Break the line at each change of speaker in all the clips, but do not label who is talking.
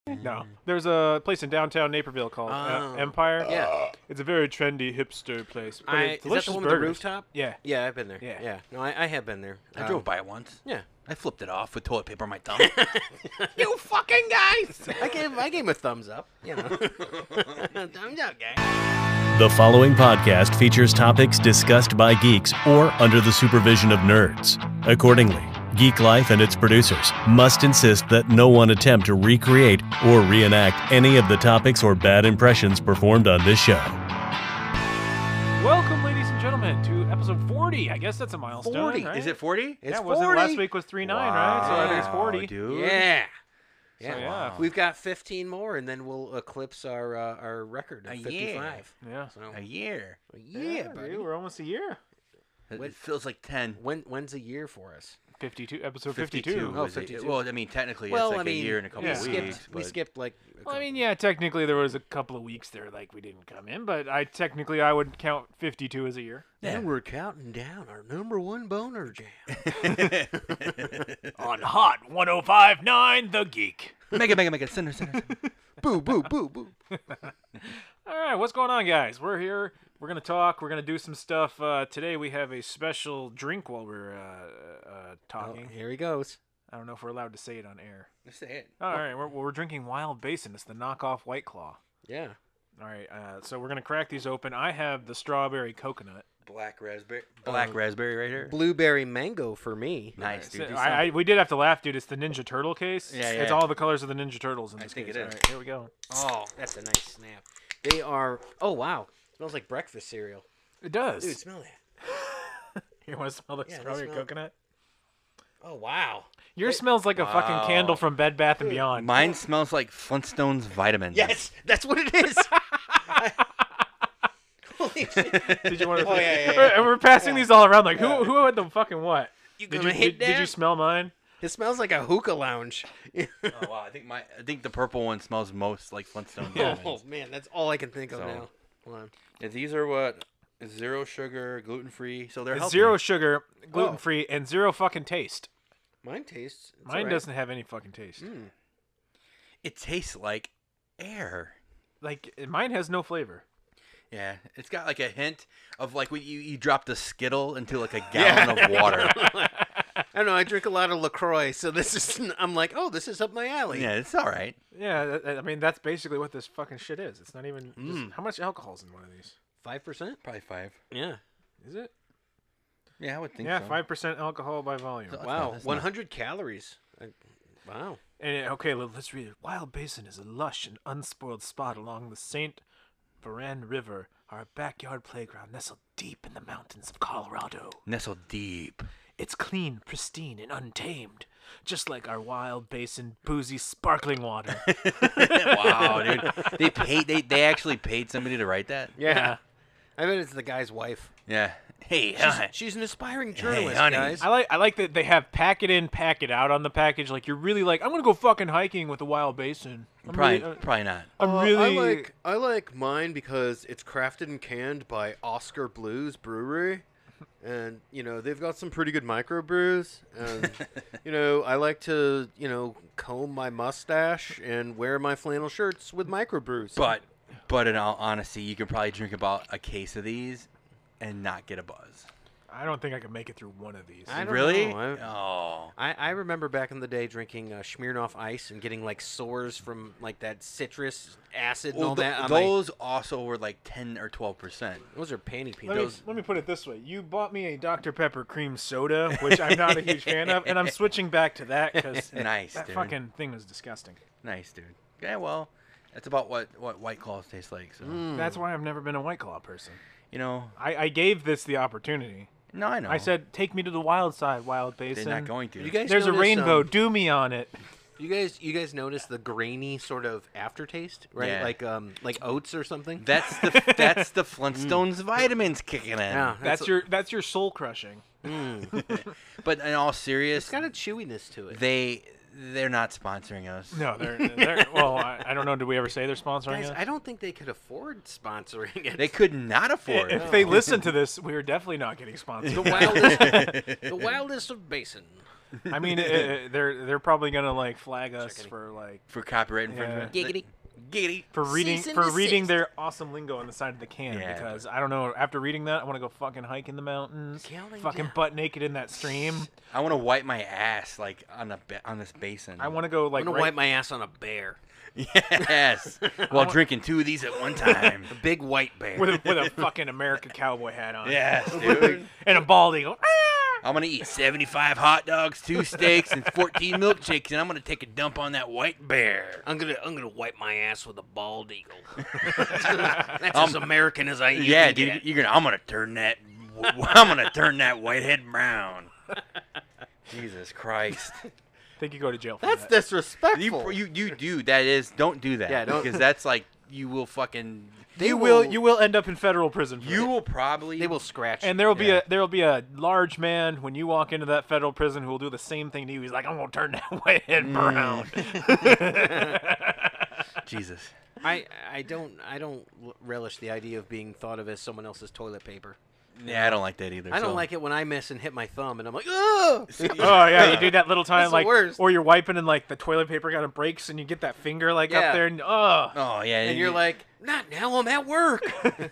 No. There's a place in downtown Naperville called Empire.
Yeah.
It's a very trendy hipster place. But
Is that
delicious
the one with
burgers.
the rooftop?
Yeah.
Yeah, I've been there.
Yeah.
Yeah. No, I have been there.
I drove by it once.
Yeah.
I flipped it off with toilet paper on my thumb.
You fucking guys! I gave him a thumbs up. You know. Thumbs up, guys.
The following podcast features topics discussed by geeks or under the supervision of nerds. Accordingly, Geek Life and its producers must insist that no one attempt to recreate or reenact any of the topics or bad impressions performed on this show.
Welcome, ladies and gentlemen, to episode 40. I guess that's a milestone.
40?
Right?
Is it 40?
It's
yeah, wasn't
40.
last week was 39, right? So I think it's 40.
Dude.
Yeah.
So,
Yeah.
yeah.
We've got 15 more, and then we'll eclipse our record of
A
55.
year.
Yeah.
So,
A year.
yeah, buddy.
Dude, we're almost a year.
It feels like 10.
When's a year for us?
52, episode 52.
Oh,
was it?
52.
Well, I mean, technically,
Well,
it's like
I mean,
a year and a couple
yeah.
of
we
weeks.
skipped like.
Well, I mean, yeah, technically there was a couple of weeks there like we didn't come in, but I would count 52 as a year.
Yeah.
And we're counting down our number one boner jam.
On Hot 105.9 The Geek.
Mega, center.
Boo, boo, boo, boo.
All right, what's going on, guys? We're here. We're going to talk. We're going to do some stuff. Today we have a special drink while we're
Oh,
talking.
here he goes.
I don't know if we're allowed to say it on air.
Let's say it.
All right, we're drinking Wild Basin. It's the knockoff White Claw.
Yeah.
All right, so we're going to crack these open. I have the strawberry coconut.
Black raspberry right here.
Blueberry mango for me.
Nice, dude.
So we did have to laugh, dude. It's the Ninja Turtle case.
Yeah,
It's
yeah.
all the colors of the Ninja Turtles in
I
this
think
case.
it is.
All right, here we go.
Oh, that's a nice snap. They are. Oh wow, smells like breakfast cereal.
It does.
Dude, smell that.
You want to smell the
Yeah, let's
strawberry
smell it.
coconut?
Oh wow.
Yours smells like a fucking candle from Bed Bath & Beyond.
Mine smells like Flintstones vitamins.
Yes, that's what it is. Holy shit.
Did you want to?
Oh, yeah.
And we're passing these all around. Like, who had the fucking what?
You
Did
gonna
you,
hit
did you
that?
smell mine?
It smells like a hookah lounge.
Oh wow, I think the purple one smells most like Flintstones
Yeah.
vitamins.
Oh man, that's all I can think of
So-
now. Hold on.
Yeah, these are what? Zero sugar, gluten free. So they're
It's
healthy.
zero sugar, gluten free, and zero fucking taste.
Mine tastes. it's
Mine
alright.
doesn't have any fucking taste.
It tastes like air.
Like mine has no flavor.
Yeah, it's got like a hint of like when you drop the Skittle into like a gallon of water.
I don't know. I drink a lot of LaCroix, so this is. I'm like, oh, this is up my alley.
Yeah, it's all right.
Yeah, I mean that's basically what this fucking shit is. It's not even. Just, how much alcohol's in one of these?
5%.
Probably 5.
Yeah.
Is it?
Yeah, I would think
Yeah,
so.
5% alcohol by volume.
So-
Wow.
that's not-
100 calories. Wow.
And okay, let's read it. Wild Basin is a lush and unspoiled spot along the St. Varan River, our backyard playground nestled deep in the mountains of Colorado.
Nestled deep.
It's clean, pristine, and untamed, just like our Wild Basin boozy sparkling water.
Wow, dude. They actually paid somebody to write that?
Yeah. I bet it's the guy's wife.
Yeah. Hey,
She's an aspiring journalist,
honey.
guys.
I like that they have pack it in, pack it out on the package. Like you're really like, I'm gonna go fucking hiking with the Wild Basin.
probably not.
I like mine because it's crafted and canned by Oscar Blues Brewery, and they've got some pretty good microbrews. And I like to comb my mustache and wear my flannel shirts with microbrews.
But in all honesty, you could probably drink about a case of these and not get a buzz.
I don't think I could make it through one of these.
I don't
Really?
know.
Oh.
I remember back in the day drinking Smirnoff Ice and getting like sores from like that citrus acid and all that. on my-
Those also were like 10 or 12%.
those are panty
Let
peanut.
me put it this way: you bought me a Dr Pepper cream soda, which I'm not a huge fan of, and I'm switching back to that because
Nice,
that
dude.
fucking thing was disgusting.
Nice, dude. Yeah, well, that's about what White Claws taste like. So,
That's why I've never been a White Claw person.
I
I gave this the opportunity.
no, I know.
I said, take me to the wild side, Wild Basin.
they're not going to.
You guys
There's a
notice,
rainbow. Do me on it.
You guys notice the grainy sort of aftertaste, right?
Yeah.
Like oats or something.
That's the Flintstones vitamins kicking in.
Yeah,
That's your soul crushing.
But in all serious,
It's got a chewiness to it.
they're not sponsoring us.
No, they're well. I don't know. Did we ever say they're sponsoring
Guys,
us?
I don't think they could afford sponsoring it.
They could not afford.
If they listen to this, we're definitely not getting sponsored.
the wildest of basin.
I mean, they're probably gonna like flag us for like
For copyright infringement.
Giggity.
Giggity.
for reading
Cease and
for reading
desist.
their awesome lingo on the side of the can
Yeah,
because I don't know. After reading that, I want to go fucking hike in the mountains,
Counting
fucking
down.
butt naked in that stream.
I want to wipe my ass like on this basin.
I want to go like
I'm gonna
right,
wipe my ass on a bear.
Yes. While drinking 2 of these at one time.
A big white bear.
with a fucking America cowboy hat on.
Yes, dude.
And a bald eagle. Ah!
I'm gonna eat 75 hot dogs, 2 steaks, and 14 milkshakes, and I'm gonna take a dump on that white bear.
I'm gonna wipe my ass with a bald eagle. That's as American as I
Yeah,
can
dude.
get.
I'm gonna turn that. I'm gonna turn that whitehead brown. Jesus Christ.
I think you go to jail for
That's
that.
disrespectful.
You do that is don't do that.
Yeah, don't-
because that's like you will fucking
You will end up in federal prison. For
you
that.
will probably
They will scratch.
And there will be a large man when you walk into that federal prison who will do the same thing to you. He's like, I'm gonna turn that whitehead brown.
Jesus.
I don't relish the idea of being thought of as someone else's toilet paper.
Yeah, I don't like that either.
I don't
so-
like it when I miss and hit my thumb and I'm like, oh.
Oh yeah, you do that little time
That's the
like,
worst.
or you're wiping and like the toilet paper kind of breaks and you get that finger like
Yeah.
up there and oh.
Oh yeah,
And you're like, not now, I'm at work.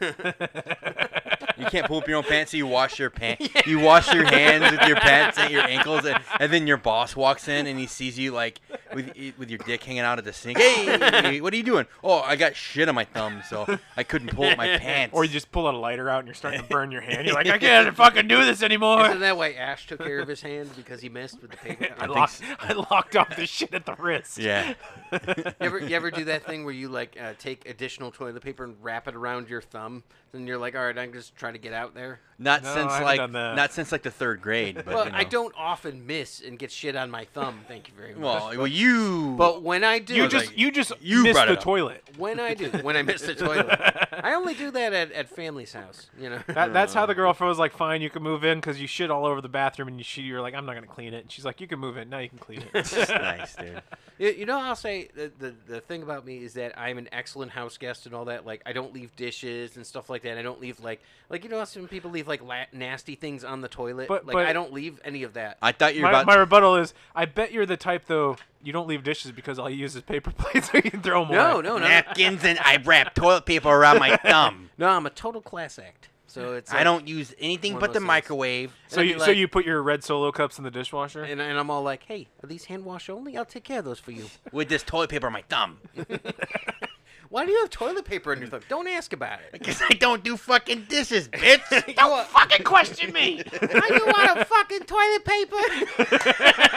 you can't pull up your own pants, so you wash your pants. You wash your hands with your pants at your ankles, and then your boss walks in and he sees you like with your dick hanging out at the sink. Hey, what are you doing? Oh, I got shit on my thumb, so I couldn't pull up my pants.
Or you just pull out a lighter out and you're starting to burn your hand. You're like, I can't fucking do this anymore.
Isn't that why Ash took care of his hand because he missed with the paper?
I locked off the shit at the wrist.
Yeah.
You ever do that thing where you like take additional toilet paper and wrap it around your thumb, and you're like, all right, I'm just trying to get out there.
Not
No,
since
I haven't done that.
the 3rd grade. But,
Well,
you know.
I don't often miss and get shit on my thumb. Thank you very much.
Well, you.
But when I do,
You
was
just
like,
you just
you
missed
brought
the
it up.
toilet.
when I miss the toilet, I only do that at family's house. You know.
That's how the girlfriend was like, fine, you can move in because you shit all over the bathroom and you're like, I'm not gonna clean it. And she's like, you can move in. Now you can clean it.
nice, dude.
You know, I'll say the thing about me is that I'm an excellent house guest and all that. Like, I don't leave dishes and stuff like that. I don't leave like you know how some people leave like nasty things on the toilet.
But-
I don't leave any of that.
I thought you were
my,
about.
my rebuttal is, I bet you're the type though. You don't leave dishes because all you use is paper plates, so you can throw them
No,
away.
no, no,
napkins and I wrap toilet paper around my thumb.
no. I'm a total class act. So it's
I
like-
don't use anything
one
but
of
the
those things.
microwave.
So
And I'd
you
be
so
like-
you put your red Solo cups in the dishwasher.
and I'm all like, hey, are these hand wash only? I'll take care of those for you.
With this toilet paper on my thumb.
Why do you have toilet paper on your thumb? Don't ask about it.
Because I don't do fucking dishes, bitch.
Don't
fucking question me.
you want a fucking toilet paper?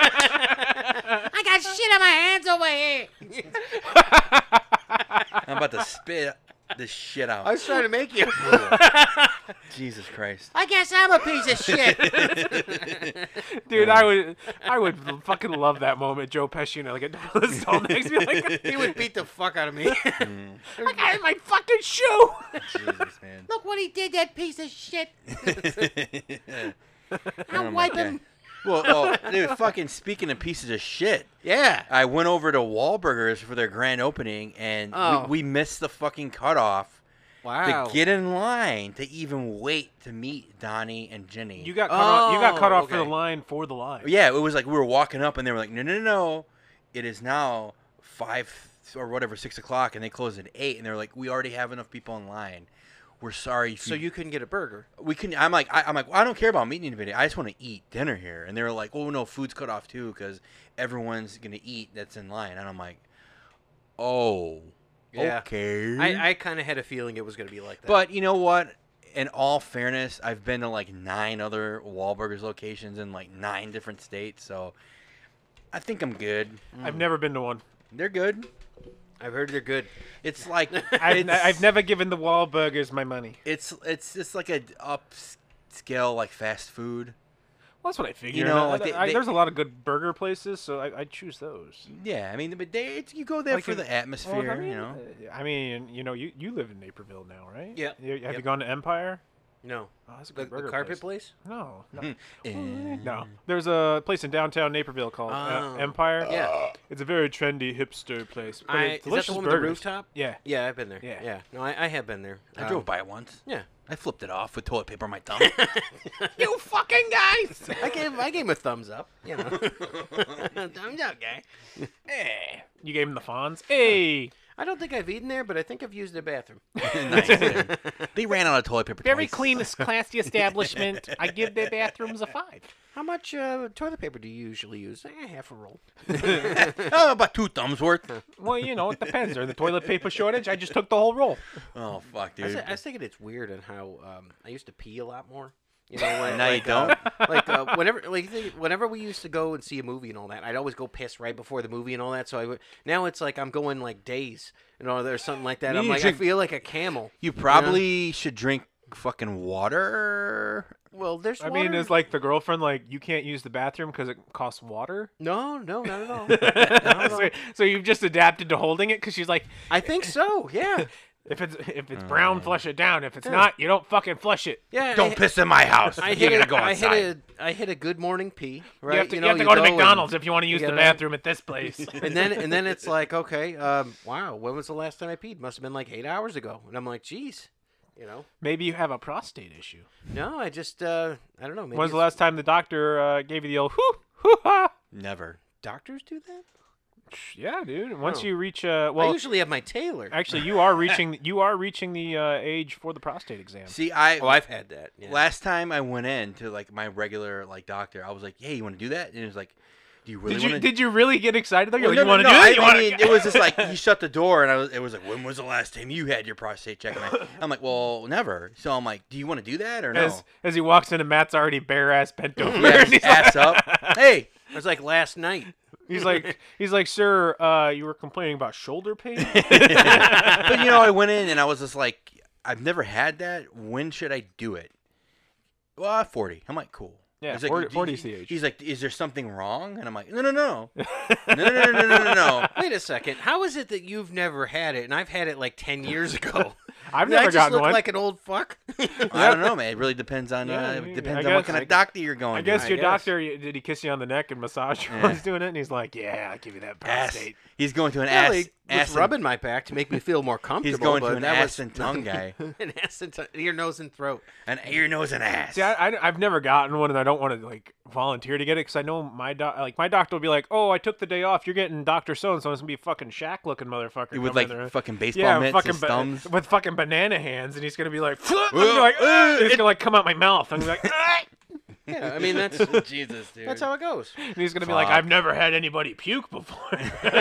I got shit on my hands over here.
I'm about to spit this shit out.
I was trying to make you.
Jesus Christ.
I guess I'm a piece of shit.
Dude, I would fucking love that moment. Joe Pesci, you know, like a stall next to me, like,
He would beat the fuck out of me.
I got my fucking shoe.
Jesus, man.
Look what he did, that piece of shit.
Oh
I'll
my
wipe
God.
him.
Well, dude, fucking speaking of pieces of shit,
Yeah.
I went over to Wahlburgers for their grand opening, and
Oh.
we missed the fucking cutoff
Wow.
to get in line to even wait to meet Donnie and Jenny.
You got cut off. You got cut off for the
okay.
line for the line.
Yeah, it was like we were walking up, and they were like, no. It is now 5 or whatever, 6 o'clock, and they close at 8, and they're like, we already have enough people in line. We're sorry.
So you couldn't get a burger.
we couldn't. I'm like, well, I don't care about meeting anybody. I just want to eat dinner here. And they were like, oh no, food's cut off too because everyone's gonna eat that's in line. And I'm like, oh,
Yeah.
okay.
I kind of had a feeling it was going to be like that.
But you know what? In all fairness, I've been to like 9 other Wahlburgers locations in like 9 different states, so I think I'm good.
I've never been to one.
They're good.
I've heard they're good.
It's like
I've never given the Wahlburgers my money.
it's just like a upscale like fast food.
Well, that's what I figured.
You know, like
there's a lot of good burger places, so I choose those.
Yeah, I mean, but you go there
Like
for
in-
the atmosphere,
Well,
you know.
I mean, you know, you live in Naperville now, right?
Yeah.
Have you
Yep.
gone to Empire?
No.
Oh, that's a
The
good burger
carpet
place.
place?
No, no,
Mm.
no. There's a place in downtown Naperville called
Oh.
Empire.
Yeah.
It's a very trendy hipster place. But
Is
it's
that
delicious
the one with the
burgers.
rooftop?
Yeah.
Yeah, I've been there.
Yeah.
No, I have been there.
I drove by it once.
Yeah.
I flipped it off with toilet paper on my thumb.
You fucking guys! I gave him a thumbs up. You know. Thumbs up, guy.
Hey. You gave him the Fonz. Hey.
I don't think I've eaten there, but I think I've used their bathroom.
Nice. They ran out of toilet paper.
Very
twice.
clean, classy establishment. I give their bathrooms a 5.
How much toilet paper do you usually use? Half a roll.
Oh, about 2 thumbs worth.
Well, you know, it depends. Or the toilet paper shortage, I just took the whole roll.
Oh fuck,
I was,
dude.
I was thinking it's weird on how I used to pee a lot more. You know, when,
Now you don't?
whenever we used to go and see a movie and all that, I'd always go piss right before the movie and all that. So now it's like I'm going like days, you know, there's something like that.
You
I'm
need to
like,
drink-
I feel like a camel.
You probably should drink fucking water.
Well, there's
I
water.
mean, is like the girlfriend like you can't use the bathroom because it costs water?
No, not at all.
so you've just adapted to holding it because she's like,
I think so. Yeah,
if it's brown, flush it down. If it's not, you don't fucking flush it.
yeah.
Don't piss in my house.
I
You're
hit
gonna
a,
go outside.
I hit a good morning pee. Right,
You have to,
know,
you have to go to
and-
McDonald's if you want to use
get
the
it out.
bathroom at this place.
and then it's like, okay, wow, when was the last time I peed? Must have been like 8 hours ago. And I'm like, geez, you know.
Maybe you have a prostate issue.
No, I just I don't know. Maybe
When's the
it's-
last time the doctor gave you the old hoo ha?
Never.
doctors do that?
Yeah, dude. Once
Oh.
you reach
I
well,
usually have my tailor.
actually you are reaching the age for the prostate exam.
See,
Oh, I've had that. Yeah.
last time I went in to like my regular like doctor, I was like, "Hey, you want to do that?" And he was like, "Do you really
Did
want
you
to?"
did you really get excited though? You're
Well,
like, you want to do
I
it? You wanna-
mean, it was just like he shut the door, and it was like, "When was the last time you had your prostate check?" And I'm like, "Well, never." So I'm like, "Do you want to do that or no?"
as he walks in and Matt's already bare ass bent over.
Yeah,
and he's
ass up. Hey,
It was like last night.
He's like, sir, you were complaining about shoulder pain.
but you know, I went in and I was just like, "I've never had that. When should I do it?" Well, 40. I'm like, cool.
Yeah,
He's like,
40 is the age.
He's like, "Is there something wrong?" And I'm like, No. No.
Wait a second. How is it that you've never had it and I've had it like 10 years ago?
I've
Did I
never
just
gotten
look
one.
like an old fuck?
I don't know, man. It really depends on
Yeah,
it
I
depends
guess-
on what kind of doctor you're going.
I guess
to.
your
guess.
doctor, did he kiss you on the neck and massage you
Yeah.
while he's doing it? And he's like, yeah, I'll give you that
ass.
prostate.
He's going to an
Well,
ass.
he was
and-
rubbing my back to make me feel more comfortable.
He's going to
but
an
that
ass
was
and tongue guy.
An ass and ear, nose, and throat.
An ear, nose, and ass.
See, I've never gotten one, and I don't want to like volunteer to get it because I know my doctor will be like, oh, I took the day off. You're getting Dr. So-and-so. It's going to be a fucking Shaq-looking motherfucker.
With
coming
like
in there.
fucking baseball
yeah,
mitts
fucking
and thumbs.
with fucking banana hands, and he's going to be like, I'm gonna be like, "Ugh," it's going to like come out my mouth. I'm going to be like, "Ah!"
Yeah, I mean, that's
Jesus, dude.
that's how it goes.
And he's going to be like,
Fuck.
I've never had anybody puke before.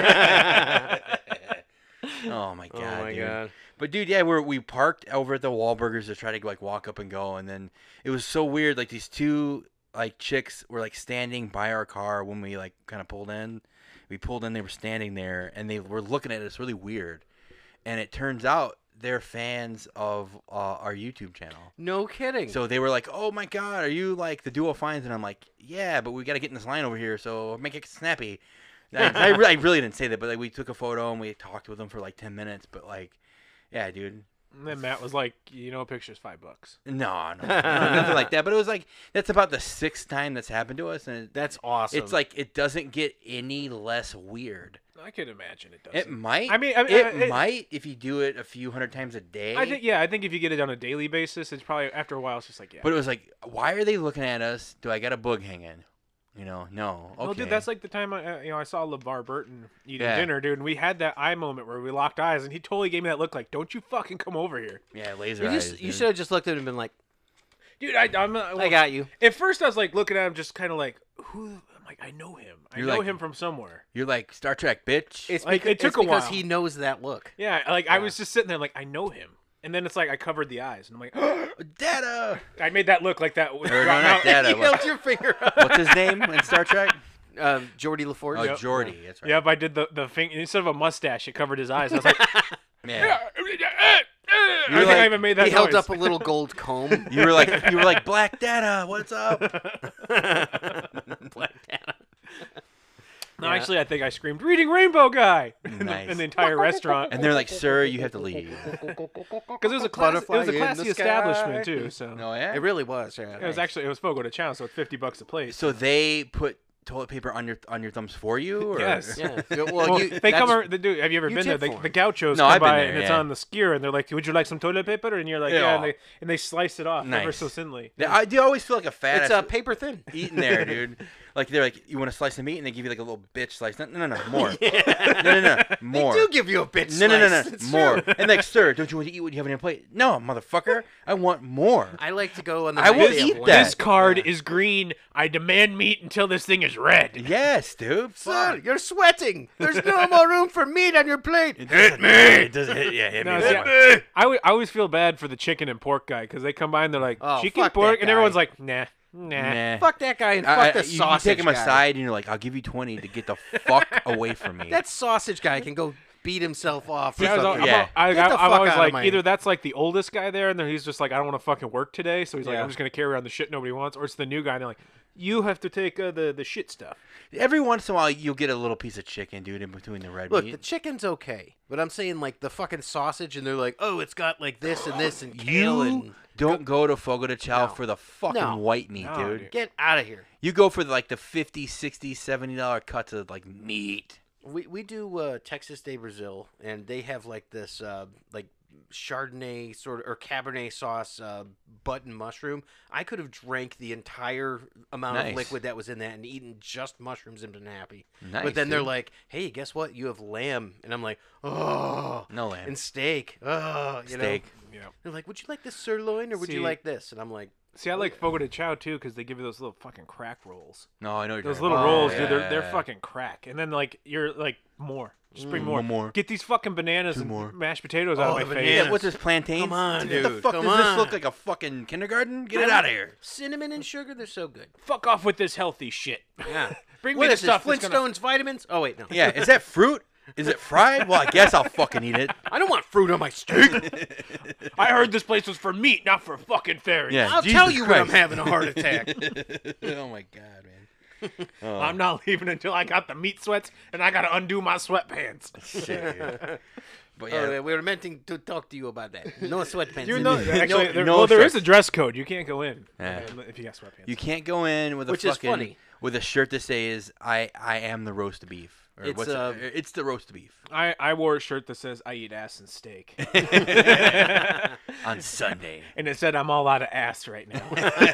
Oh my god.
Oh my
dude.
god.
But dude, yeah, we parked over at the Wahlburgers to try to like walk up and go, and then it was so weird. Like these two like chicks were like standing by our car when we like kind of pulled in. We pulled in, they were standing there, and they were looking at us really weird. And it turns out they're fans of our YouTube channel.
No kidding.
So they were like, "Oh my god, are you like the Duo Finds?" And I'm like, "Yeah, but we got to get in this line over here, so make it snappy." I really didn't say that, but like we took a photo and we talked with them for like 10 minutes. But like, yeah, dude.
And then Matt was like, a picture's $5.
No, nothing like that. But it was like that's about the 6th time that's happened to us, and
that's awesome.
it's like it doesn't get any less weird.
I could imagine it does.
It might.
I mean,
it might if you do it a few hundred times a day.
I think if you get it on a daily basis, it's probably after a while. It's just like, yeah.
But it was like, why are they looking at us? Do I got a boog hanging? You know, no. Okay.
Well, dude, that's like the time I saw LeVar Burton eating
Yeah.
dinner, dude, and we had that eye moment where we locked eyes, and he totally gave me that look like, "Don't you fucking come over here,
yeah, laser
you
eyes.
you
dude.
should have just looked at him and been like,
dude." I
got you.
At first, I was like looking at him, just kind of like, "Who?" I'm like, "I know him. I
You're
know
like-
him from somewhere."
You're like Star Trek, bitch.
It's
Like,
because,
it took
it's
a
because
while.
he knows that look.
Yeah, like I was just sitting there, like, I know him, and then it's like I covered the eyes, and I'm like,
Data.
I made that look like that.
Or no, not Data.
He held your finger up.
What's his name in Star Trek?
Geordie LaForge.
Oh, Geordie. That's right.
Yep, I did the thing instead of a mustache, it covered his eyes. I was like,
Yeah.
I think
like-
I even made that.
He held
noise.
up a little gold comb.
You were like Black Data. What's up?
Black Data.
No,
Yeah.
actually, I think I screamed, "Reading Rainbow Guy!"
Nice.
in the entire restaurant.
And they're like, "Sir, you have to leave."
Because it was a classy establishment too. So
Oh yeah.
It really was. Yeah.
it was Fogo de Chao, so it's $50 a plate.
So they put toilet paper on your thumbs for you, or?
Yes.
Yeah.
Well, they come. They do. Have you ever
you
been there?
tip for
The
'em.
gauchos
No,
come
I've been
by
there,
and it's
yeah.
on the skewer, and they're like, "Would you like some toilet paper?" And you're like,
Yeah.
"Yeah." And they slice it off ever
Nice.
so thinly.
I do always feel like a fat
It's
ass
paper thin.
eating there, dude. Like they're like, "You want a slice of meat?" And they give you like a little bitch slice. No, more. No, more.
They do give you a bitch
No,
slice. It's
more.
true.
And like, "Sir, don't you want to eat what you have on your plate?" No, motherfucker, I want more.
I like to go on the.
I will
night they have
eat
lunch.
that.
This card is green. I demand meat until this thing is red.
Yes, dude.
Sir, you're sweating. There's no more room for meat on your plate.
Hit me. It doesn't hit. Yeah, hit
No,
me.
see,
more.
I always feel bad for the chicken and pork guy because they come by and they're like,
Oh,
chicken,
fuck
pork,
that
and
guy.
everyone's like, nah.
Nah.
Fuck that guy and fuck the
you
sausage
take him
guy.
aside and you're like, "I'll give you 20 to get the fuck away from me."
That sausage guy can go beat himself off.
See,
or
I was,
something.
Yeah.
I'm
Get the fuck
always
out of
like,
my-
either that's like the oldest guy there, and then he's just like, I don't want to fucking work today, so he's like,
Yeah.
I'm just gonna carry around the shit nobody wants, or it's the new guy, and they're like, you have to take the shit stuff.
Every once in a while, you'll get a little piece of chicken, dude, in between the red
Look,
meat.
the chicken's okay, but I'm saying like the fucking sausage, and they're like, oh, it's got like this and this and kale and
You don't go to Fogo de Chao
No.
for the fucking
No.
white meat,
No,
dude.
dude.
get out of here.
You go for like the $50, $60, $70 cuts of like meat.
We do Texas de Brazil, and they have like this like Chardonnay sort of or Cabernet sauce button mushroom. I could have drank the entire amount
Nice.
of liquid that was in that and eaten just mushrooms and been happy.
Nice,
but then they're
dude.
like, "Hey, guess what? You have lamb," and I'm like, "Oh,
No lamb.
and steak, oh, you
Steak.
know."
Yeah.
They're like, "Would you like this sirloin or would you
See-
like this?" And I'm like,
See, I like Fogo de Chao too because they give you those little fucking crack rolls.
No, I know you're
Those
talking
little
about.
rolls,
Oh,
dude, they're
yeah.
fucking crack. And then like you're like more, just bring more.
one more.
Get these fucking bananas and
more.
mashed potatoes out
Oh,
of
the
my face.
bananas.
Yeah, what's this, plantains?
Come on,
What the
dude,
fuck
come
does this
on.
look like, a fucking kindergarten? Get it out of here.
cinnamon and sugar, they're so good.
Fuck off with this healthy shit.
Yeah.
Bring
What
me the
is this,
stuff that's
Flintstones
gonna...
vitamins? Oh wait, no.
Yeah, is that fruit? Is it fried? Well, I guess I'll fucking eat it.
I don't want fruit on my steak.
I heard this place was for meat, not for fucking fairies.
Yeah.
I'll
Jesus
tell you when I'm
Christ.
having a heart attack.
Oh my god, man.
I'm not leaving until I got the meat sweats and I gotta undo my sweatpants.
Shit, dude. But
Oh,
yeah,
we were meant to talk to you about that. No sweatpants.
You
in
know,
there.
actually, there,
no
well, there is
stress.
a dress code. You can't go in
Yeah.
if you got sweatpants.
you can't go in with a
Which is
fucking
funny.
with a shirt that says I am the roast beef. Or
It's,
what's it? It's the roast beef
I wore a shirt that says I eat ass and steak,
on Sunday.
and it said I'm all out of ass right now.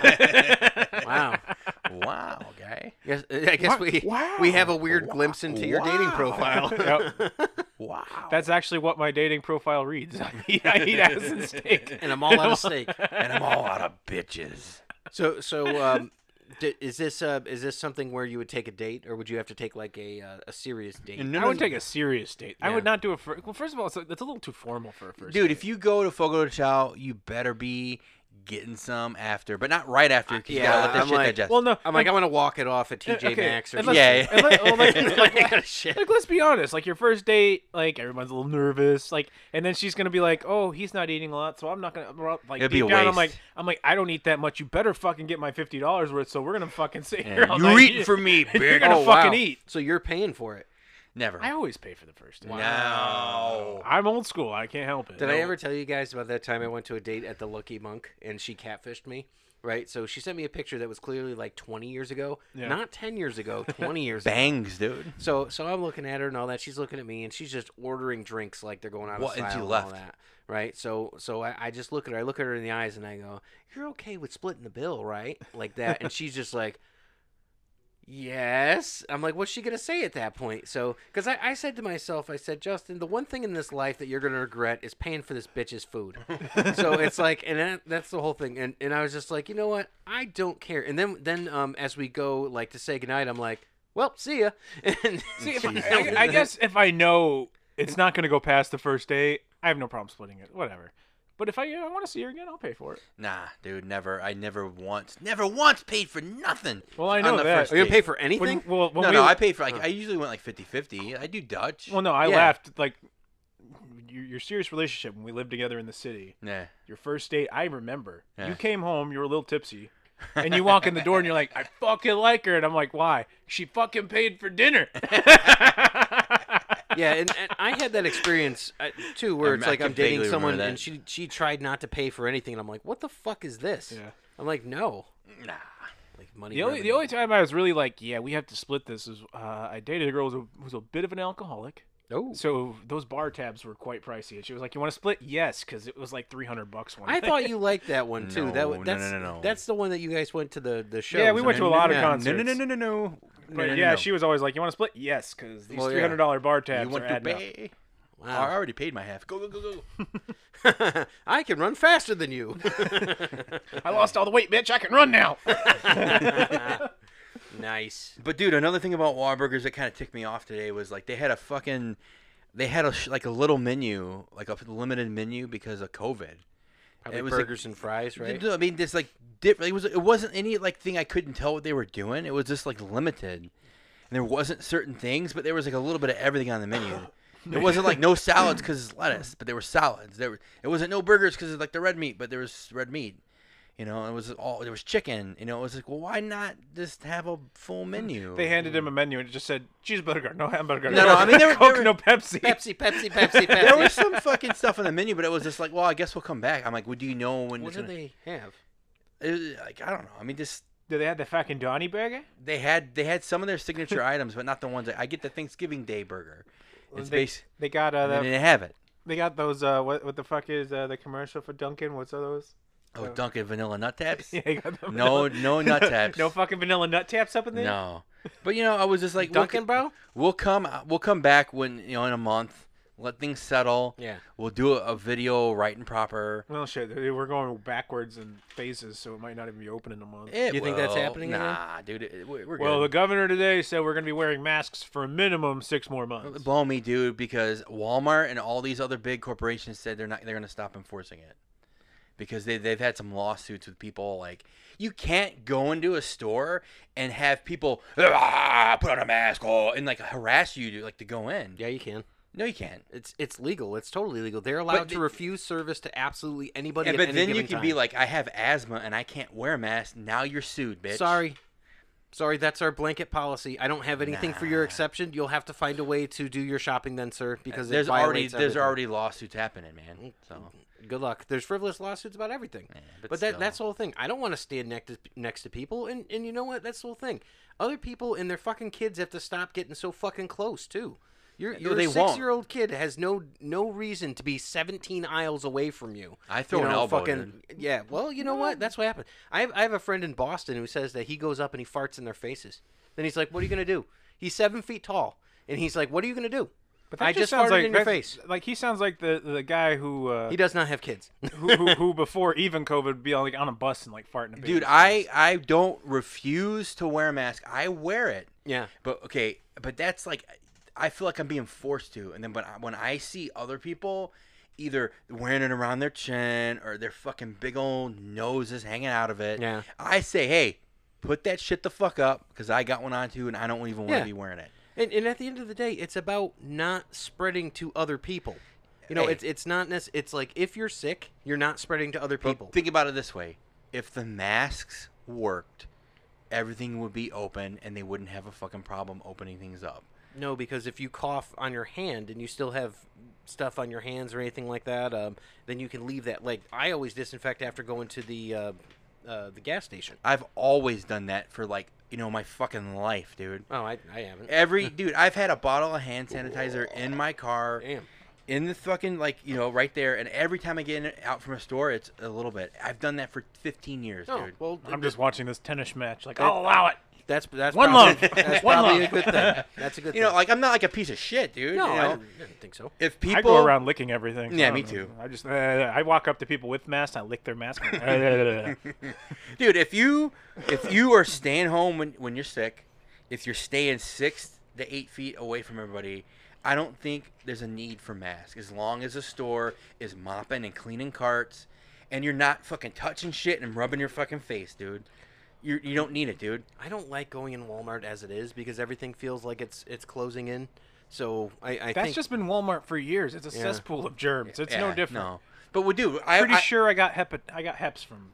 Wow.
Wow, guy.
Yes, I guess we have a weird glimpse into your dating profile.
Yep.
Wow.
That's actually what my dating profile reads. I eat ass and steak.
And I'm all out of steak.
And I'm all out of bitches.
So is this something where you would take a date, or would you have to take like a serious date?
And
I would take a serious date. I
Yeah.
would not do it for. Well, first of all, it's a little too formal for a first.
Dude,
date.
if you go to Fogo de Chao, you better be getting some after, but not right after. 'Cause you gotta let that
I'm
shit
like-
digest.
well, no,
I'm like, I want to walk it off at TJ
okay,
Maxx or
and
something.
let's-
Yeah.
and let- well, like,
Shit.
like, let's be honest. Like your first date, like everyone's a little nervous. Like, and then she's gonna be like, "Oh, he's not eating a lot, so I'm not gonna." Like,
It'd be
deep
a
down,
waste.
I'm like, I don't eat that much. You better fucking get my $50 worth. So we're gonna fucking sit
Yeah,
here. all
you're
night.
eating for me,
You're
bitch.
gonna
Oh,
fucking
wow.
eat.
So you're paying for it.
Never.
I always pay for the first date.
No.
I'm old school. I can't help it.
Did I ever tell you guys about that time I went to a date at the Lucky Monk and she catfished me? Right? So she sent me a picture that was clearly like 20 years ago.
Yeah.
Not 10 years ago, 20 years ago.
Bangs, dude.
So I'm looking at her and all that. She's looking at me and she's just ordering drinks like they're going out of
What,
style
and she
all
left?
that. Right? So I just look at her. I look at her in the eyes and I go, "You're okay with splitting the bill, right?" Like that. And she's just like, "Yes." I'm like, what's she going to say at that point? So, because I said to myself, I said, Justin, the one thing in this life that you're going to regret is paying for this bitch's food. So it's like, and that's the whole thing. And I was just like, you know what? I don't care. And then as we go, like, to say goodnight, I'm like, well, see ya. And
See, I guess if I know it's not gonna go past the first date, I have no problem splitting it. Whatever. But if I want to see her again, I'll pay for it.
Nah, dude, never. I never once paid for nothing.
Well, I
on
know
the
that.
first
Are you going to
date.
pay for anything?
When
No,
we,
I paid for like I usually went like 50-50. I do Dutch.
Well, no, I
Yeah.
laughed like your serious relationship when we lived together in the city.
Nah.
Your first date, I remember.
Yeah.
You came home, you were a little tipsy, and you walk in the door and you're like, "I fucking like her," and I'm like, "Why?" She fucking paid for dinner.
Yeah, and I had that experience too, where it's
I
like I'm
can vaguely
dating someone
remember
and
that.
she tried not to pay for anything, and I'm like, what the fuck is this?
Yeah.
I'm like, no,
Nah.
like money.
The only time I was really like, yeah, we have to split this is I dated a girl who was a bit of an alcoholic.
Oh,
So those bar tabs were quite pricey, and she was like, "You want to split?" Yes, because it was like $300 one.
I thought you liked that one too.
No,
That's
no.
That's the one that you guys went to the show.
Yeah, we went to a lot of
Yeah.
concerts.
No.
But yeah, she was always like, "You want to split?" Yes, because these
Well, yeah.
$300 bar
You
tabs
want
are
to
adding up.
pay?
Wow.
I already paid my half. Go.
I can run faster than you.
I lost all the weight, bitch. I can run now.
Nice.
But dude, another thing about Wahlburgers that kind of ticked me off today was like they had like a little menu, like a limited menu because of COVID.
Probably
It was like-
burgers and fries, right?
I mean, this like different. It wasn't any like thing I couldn't tell what they were doing. It was just like limited, and there wasn't certain things, but there was like a little bit of everything on the menu. It wasn't like no salads because it's lettuce, but there were salads. It wasn't no burgers because it's like the red meat, but there was red meat. You know, there was chicken. You know, it was like, well, why not just have a full menu?
They handed him a menu and it just said cheeseburger, no hamburger,
No, I mean, there were-
Coke,
there were-
no Pepsi.
Pepsi.
There was some fucking stuff on the menu, but it was just like, well, I guess we'll come back. I'm like, well, do you know when?
What
it's
do
gonna...
they have?
It was, like, I don't know. I mean, just
Did they have the fucking Donnie burger?
they had some of their signature items, but not the ones that I get. The Thanksgiving Day burger. It's
They got
they didn't have it.
they got those what the fuck is the commercial for Dunkin'? What's those?
Oh, Dunkin' vanilla nut taps.
Yeah, you got the
No nut taps.
no fucking vanilla nut taps up in there.
No. But you know, I was just like,
Dunkin', bro?
We'll come back when in a month. Let things settle.
Yeah.
We'll do a video right and proper.
Well, shit, we're going backwards in phases, so it might not even be open in a month.
You think that's happening again?
Nah, dude. We're
Well, the
good.
governor today said we're going to be wearing masks for a minimum 6 more months.
Blow me, dude, because Walmart and all these other big corporations said they're going to stop enforcing it. Because they've had some lawsuits with people like, you can't go into a store and have people put on a mask and like harass you to go in.
Yeah, you can.
No, you can't.
It's legal. It's totally legal. They're allowed to
they-
refuse service to absolutely anybody.
Yeah,
at
but
any
then you
given
can
time.
be like, I have asthma and I can't wear a mask. Now you're sued, bitch.
Sorry, that's our blanket policy. I don't have anything for your exception. You'll have to find a way to do your shopping then, sir, because
There's
it violates
already
everything.
lawsuits happening, man. So
Good luck. There's frivolous lawsuits about everything.
but
That's
still.
the whole thing. I don't want to stand next to people, and you know what? That's the whole thing. Other people and their fucking kids have to stop getting so fucking close too. Your
they won't.
6-year-old kid has no reason to be 17 aisles away from you.
I throw an elbow,
Yeah, well, you know what? That's what happened. I have a friend in Boston who says that he goes up and he farts in their faces. Then he's like, "What are you gonna do?" He's 7 feet tall, and he's like, "What are you gonna do?"
But that
I just
sounds
farted
like
in your
that's-
face.
Like he sounds like the guy who
He does not have kids.
who before even COVID would be like on a bus and like farting.
Dude, I don't refuse to wear a mask. I wear it.
Yeah.
But that's like, I feel like I'm being forced to. And then when I see other people either wearing it around their chin or their fucking big old noses hanging out of it,
Yeah.
I say, hey, put that shit the fuck up because I got one on too and I don't even want
Yeah.
to be wearing it.
And at the end of the day, it's about not spreading to other people. You know,
Hey.
it's not it's like if you're sick, you're not spreading to other people.
But think about it this way. If the masks worked, everything would be open and they wouldn't have a fucking problem opening things up.
No, because if you cough on your hand and you still have stuff on your hands or anything like that, then you can leave that. Like I always disinfect after going to the gas station.
I've always done that for my fucking life, dude.
Oh, I haven't.
Dude, I've had a bottle of hand sanitizer in my car,
Damn.
in the fucking right there, and every time I get out from a store, it's a little bit. I've done that for 15 years,
Oh,
dude.
well,
I'm just watching this tennis match. Like, I'll allow it.
that's
One
probably,
love.
That's
One
probably
love.
a good thing. That's a good
You
thing.
know, I'm not like a piece of shit, dude.
no,
you
I
know?
didn't think so.
If people
I go around licking everything.
Yeah,
I don't
me
know.
too.
I just I walk up to people with masks. I lick their mask.
Dude, if you are staying home when you're sick, if you're staying 6 to 8 feet away from everybody, I don't think there's a need for masks. As long as the store is mopping and cleaning carts, and you're not fucking touching shit and rubbing your fucking face, dude. You don't need it, dude.
I don't like going in Walmart as it is because everything feels like it's closing in. So I
That's
think
just been Walmart for years. It's a
Yeah.
cesspool of germs. It's no
Yeah,
different.
No, But we do.
Pretty sure I got heps from.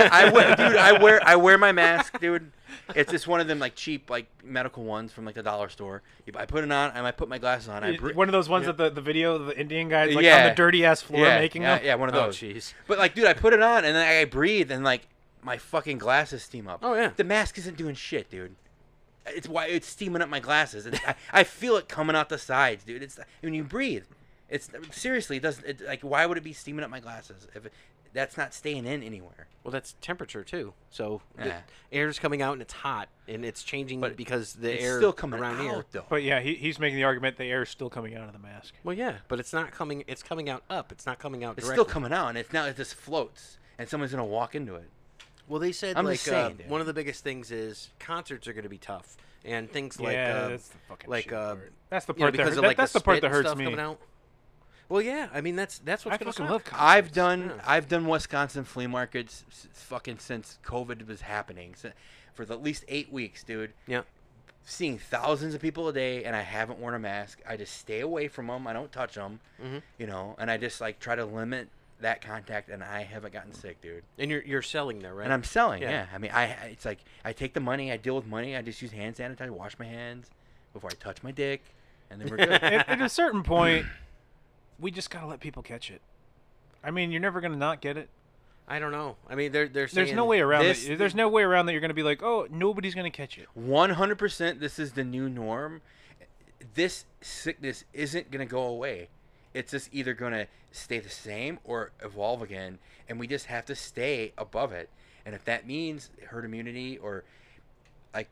I wear my mask, dude. It's just one of them like cheap like medical ones from like the dollar store. I put it on, and I put my glasses on.
One of those ones that the video of the Indian guys like on the dirty ass floor making them.
Yeah, one of those.
Jeez.
But like, dude, I put it on, and then I breathe, and like my fucking glasses steam up.
Oh yeah.
The mask isn't doing shit, dude. It's steaming up my glasses. I feel it coming out the sides, dude. It's when you breathe. It's seriously, it doesn't. Like, why would it be steaming up my glasses if that's not staying in anywhere?
Well, that's temperature too. So the
Yeah.
air's coming out and it's hot and it's changing because the
It's
air
still coming
around
out
here.
though.
But yeah, he's making the argument the air is still coming out of the mask.
Well, yeah, but it's not coming. It's coming out up. It's not coming out.
It's
directly.
still coming out, and it just floats, and someone's gonna walk into it.
Well, they said
I'm
like
just saying, dude.
one of the biggest things is concerts are going to be tough and things like
that's the fucking
like
shit part. That's the
you know,
part
because
that
of like
that's
the
the part
spit
that
and
hurts
stuff
me.
coming out. Well, yeah, I mean that's what's
I
going to
fucking
suck.
love concerts.
I've done Wisconsin flea markets fucking since COVID was happening, for at least 8 weeks, dude.
Yeah.
Seeing thousands of people a day, and I haven't worn a mask. I just stay away from them. I don't touch them, you know, and I just like try to limit that contact, and I haven't gotten sick, dude.
And you're selling there, right?
And I'm selling,
Yeah.
yeah. I mean, it's like I take the money, I deal with money, I just use hand sanitizer, wash my hands before I touch my dick, and then we're good.
At a certain point, we just gotta let people catch it. I mean, you're never gonna not get it.
I don't know. I mean, they're saying
There's no way around
this-
it. There's no way around that you're gonna be like, oh, nobody's gonna catch it.
100%, this is the new norm. This sickness isn't gonna go away. It's just either gonna stay the same or evolve again, and we just have to stay above it. And if that means herd immunity or like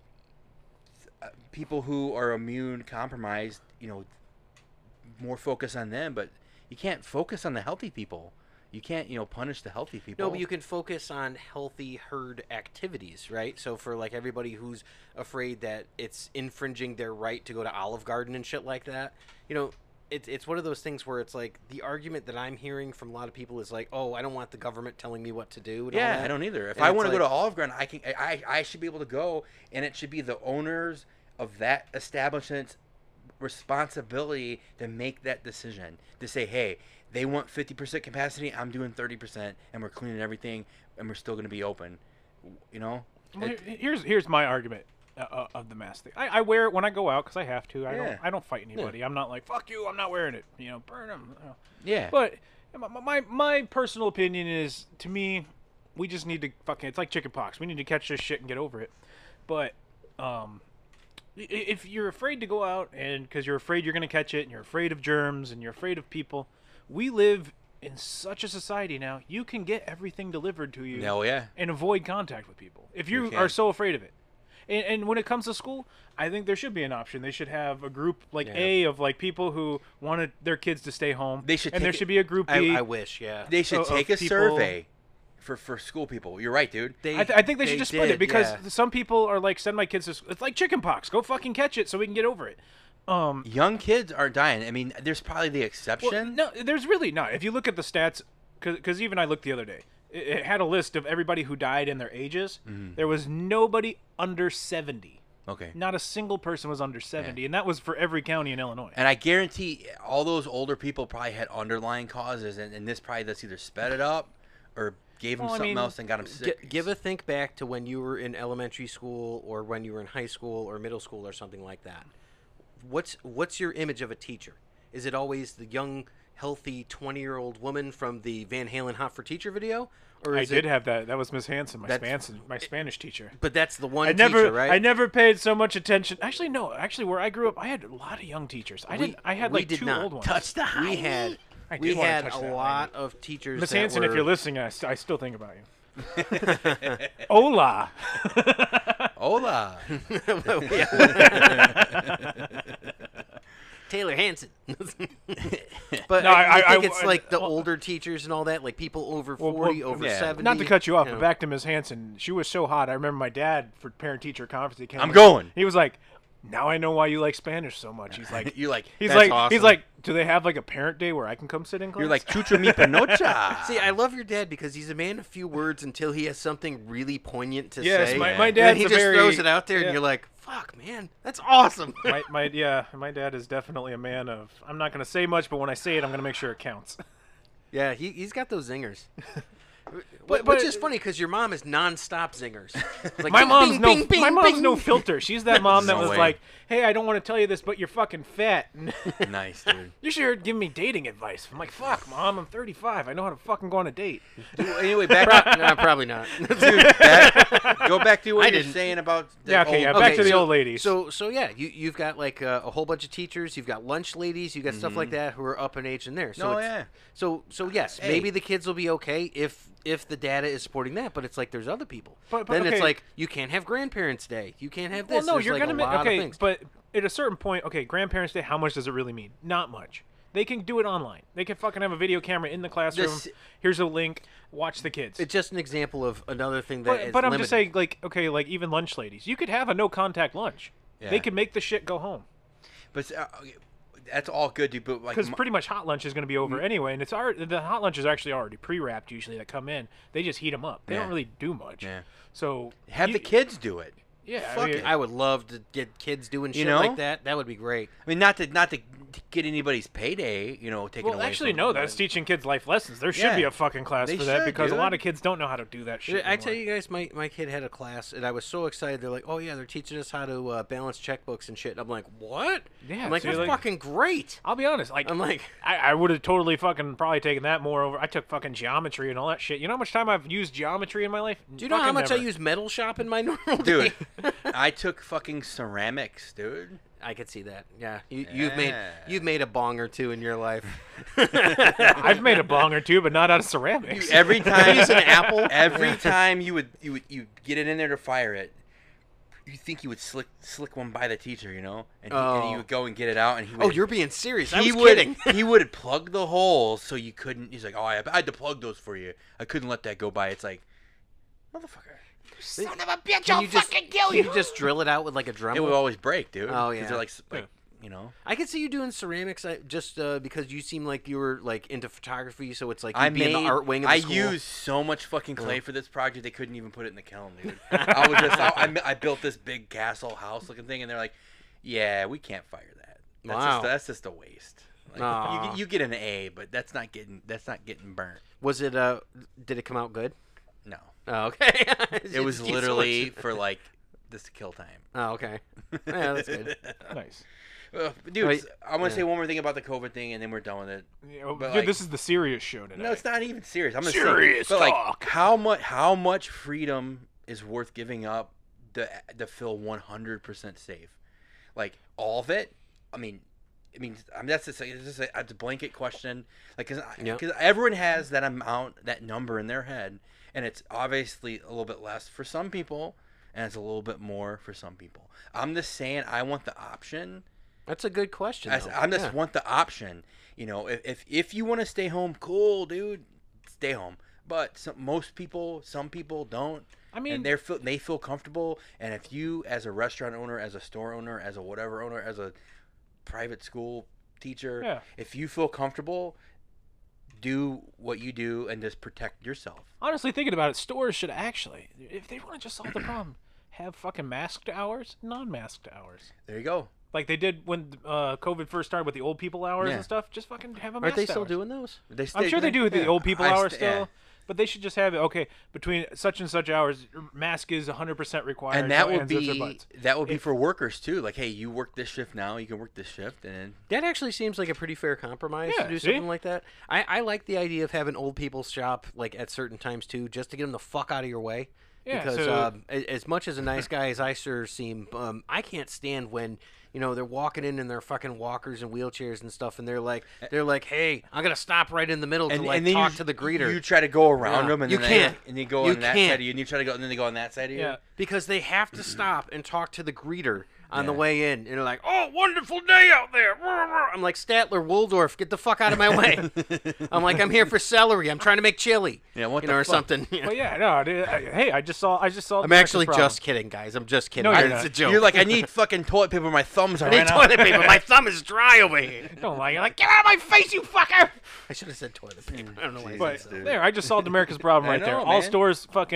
people who are immune compromised, you know, more focus on them. But you can't focus on the healthy people. You can't, you know, punish the healthy people.
No, but you can focus on healthy herd activities, right? So for like everybody who's afraid that it's infringing their right to go to Olive Garden and shit like that, you know, it's one of those things where it's like the argument that I'm hearing from a lot of people is like, oh, I don't want the government telling me what to do. And all
Yeah,
that.
I don't either. If
And
I
it's
want to go
like-
to Olive Garden, I should be able to go, and it should be the owners of that establishment's responsibility to make that decision. To say, hey, they want 50% capacity, I'm doing 30%, and we're cleaning everything, and we're still going to be open. You know?
Well, here's my argument of the mask thing. I wear it when I go out because I have to.
Yeah.
I don't fight anybody. I'm not like fuck you. I'm not wearing it. You know, burn them.
Yeah.
But my personal opinion is, to me, we just need to fucking. It's like chicken pox. We need to catch this shit and get over it. But if you're afraid to go out and because you're afraid you're gonna catch it and you're afraid of germs and you're afraid of people, we live in such a society now. You can get everything delivered to you.
Hell yeah.
And avoid contact with people if you
can.
are so afraid of it. And when it comes to school, I think there should be an option. They should have a group like A of like people who wanted their kids to stay home.
They should
and there
take
should be a group B.
I wish, yeah.
They should
of
take a
people-
survey for school people. You're right, dude.
I think they should just split
did,
it because
yeah.
some people are like, send my kids to school. It's like chicken pox. Go fucking catch it so we can get over it.
Young kids are dying. I mean, there's probably the exception.
Well, no, there's really not. If you look at the stats, because even I looked the other day, it had a list of everybody who died and their ages. There was nobody under 70.
Okay.
Not a single person was under 70, and that was for every county in Illinois.
And I guarantee all those older people probably had underlying causes, and this probably just either sped it up or gave them
Well, I
something
mean,
else and got them sick.
Give a think back to when you were in elementary school or when you were in high school or middle school or something like that. What's your image of a teacher? Is it always the young, healthy 20-year-old woman from the Van Halen Hot for Teacher video? Or
I
is
did
it,
have that. That was Miss Hanson, my
That's-
Spanish teacher.
But that's the one
I
teacher, right?
I never paid so much attention. Actually, no. Actually, where I grew up, I had a lot of young teachers. I had
we
like
did
2
not.
old ones.
Touch the
we had
I did
we
wanna
had
touch
a
that
lot of teachers.
Miss
that
Hanson, if
were-
you're listening, I still think about you. Hola.
Hola.
Taylor Hanson. But
No,
I think
I-
it's like the
well-
older teachers and all that, like people over
Well,
40, over
yeah.
70.
Not to cut you off,
know.
but back to Miss Hanson. She was so hot. I remember my dad for parent-teacher conference. He came
I'm
up,
going.
He was like, "Now I know why you like Spanish so much." He's like,
You like?
he's
That's
like,
awesome.
he's like, "Do they have like a parent day where I can come sit in class?"
You're like chucho mi panocha.
See, I love your dad because he's a man of few words until he has something really poignant to
Yes,
say.
my
And then
dad's
he
a
just
very-
throws it out there,
yeah.
and you're like, "Fuck, man, that's awesome."
my dad is definitely a man of. I'm not gonna say much, but when I say it, I'm gonna make sure it counts.
Yeah, he's got those zingers.
But-
Which is funny because your mom is nonstop zingers. Like,
My
bing,
mom's
bing,
no
bing, bing,
my mom's
bing.
no filter. She's that mom that
No
was
way.
like, "Hey, I don't want to tell you this, but you're fucking fat."
Nice, dude.
You sure give me dating advice. I'm like, "Fuck, mom, I'm 35. I know how to fucking go on a date."
Anyway, back
No, probably not.
go back to what
I
you're
didn't.
saying about the
Yeah, okay,
old-
yeah, back to the
so-
old ladies.
So yeah, you've got like a whole bunch of teachers. You've got lunch ladies. You've got stuff like that who are up in age in there. So
No,
it's-
yeah.
So yes,
Hey.
maybe the kids will be okay if the data is supporting that. But it's like there's other people.
But
then it's
okay.
like you can't have grandparents' day. You can't have this.
Well, no,
There's
you're
like
gonna
a
make
lot of
okay,
things.
but at a certain point, okay, Grandparents' Day. How much does it really mean? Not much. They can do it online. They can fucking have a video camera in the classroom.
This-
Here's a link. Watch the kids.
It's just an example of another thing that is
But I'm
limited.
just saying, like, okay, like even lunch ladies, you could have a no contact lunch.
Yeah.
They could make the shit go home
But okay, that's all good, dude. But like,
because pretty much hot lunch is going to be over anyway, and it's already the hot lunch is actually already pre-wrapped usually that come in. They just heat them up. They
Yeah.
don't really do much.
Yeah.
So
have the kids do it.
Yeah,
Fuck it.
I would love to get kids doing shit
know?
like that. That would be great.
I mean, not to get anybody's payday, taken
Well,
away.
actually,
from
no.
them,
That's
but-
teaching kids life lessons. There should be
Yeah.
a fucking class
They
for that
should,
because a
dude.
lot of kids don't know how to do that shit.
I tell
anymore.
you guys, my kid had a class, and I was so excited. They're like, "Oh yeah, they're teaching us how to balance checkbooks and shit." And I'm like, "What?"
Yeah,
I'm like,
so
"That's
you're like-
fucking great."
I'll be honest. Like,
I'm like,
I would have totally fucking probably taken that more over. I took fucking geometry and all that shit. You know how much time I've used geometry in my life?
"Do you know how
Fucking
much
never.
I use metal shop in my normal
dude.
day?"
I took fucking ceramics, dude.
I could see that. Yeah, you've
Yeah.
made a bong or two in your life.
I've made a bong or two, but not out of ceramics.
Every time
use an apple?
every time you would get it in there to fire it, you think you would slick one by the teacher, and and
Oh.
you would go and get it out, and he would.
Oh, you're being serious. I
He
was
would
kidding.
he would plug the holes so you couldn't. He's like, oh, I had to plug those for you. I couldn't let that go by. It's like, motherfucker,
Son of a bitch!
Can
I'll
you just
fucking kill
can
you.
you just drill it out with like a Dremel?
it would always break, dude.
Oh,
'Cause
yeah.
they're like
Yeah.
I could see you doing ceramics just because you seem like you were like into photography, so it's like
I
you'd be in the art wing of the
I
school.
used so much fucking clay for this project. They couldn't even put it in the kiln, dude. I built this big castle house looking thing, and they're like, "Yeah, we can't fire that.
Wow.
That's just a waste. Like,
Aw.
you get an A, but that's not getting burnt.
Was it did it come out good?
No,
Oh, okay.
it was literally for like this to kill time.
Oh, okay. Yeah, that's good.
Nice.
Dude,
Wait,
I want to
yeah.
say one more thing about the COVID thing, and then we're done with it.
Dude,
But, like-
this is the serious show today.
No, it's not even serious. I'm gonna
Serious
say, but
talk.
like, how much freedom is worth giving up to feel 100% safe? Like all of it. I mean, that's just it's a blanket question. Like,
Yeah.
because everyone has that amount, that number in their head, and it's obviously a little bit less for some people, and it's a little bit more for some people. I'm just saying, I want the option.
That's a good question.
I
though.
just
Yeah.
want the option. If you want to stay home, cool, dude, stay home. But some people don't.
I mean-
and they feel comfortable. And if you, as a restaurant owner, as a store owner, as a whatever owner, as a private school teacher,
Yeah.
if you feel comfortable, do what you do and just protect yourself.
Honestly, thinking about it, stores should actually, if they want to just solve the problem, have fucking masked hours, non-masked hours.
There you go.
Like they did when COVID first started with the old people hours
Yeah.
and stuff. Just fucking have a
Aren't
masked
they still
hours.
doing those?
I'm sure they do with the
yeah.
old people
I
hours
st-
still.
yeah.
But they should just have it. Okay, between such and such hours, mask is 100% required.
And that
no
would
ands, ifs, or
be
buts.
for workers too. Like, hey, you work this shift now, you can work this shift, and then
That actually seems like a pretty fair compromise
Yeah,
to do
see?
something like that. I like the idea of having old people shop like at certain times too, just to get them the fuck out of your way.
Yeah,
because
so-
as much as a nice guy as I sure seem, I can't stand when they're walking in their fucking walkers and wheelchairs and stuff, and they're like, hey, I'm gonna stop right in the middle to like
then
talk
you,
to the greeter.
You try to go around
Yeah.
them, and
You
then
can't.
and you go
You
on that
can't.
side of you, and you try to go, and then they go on that side of you.
Yeah.
Because they have to stop and talk to the greeter on the
Yeah.
way in. And they're like, oh, wonderful day out there. I'm like, Statler, Waldorf, get the fuck out of my way. I'm like, I'm here for celery. I'm trying to make chili.
Yeah, what
you
the
know, or
fuck?
something.
Well, yeah, no, dude, hey, I just saw.
I'm
America's
actually
Problem.
just kidding, guys. I'm just kidding.
No, you're
It's
not.
a joke.
You're like, I need fucking toilet paper. My thumbs are
I need
right out.
toilet paper. My thumb is dry over here.
Don't lie. You're like, get out of my face, you fucker.
I should have said toilet paper. I don't know why I
But
said that.
there, I just solved America's problem
I
right there.
know,
All
man.
stores fucking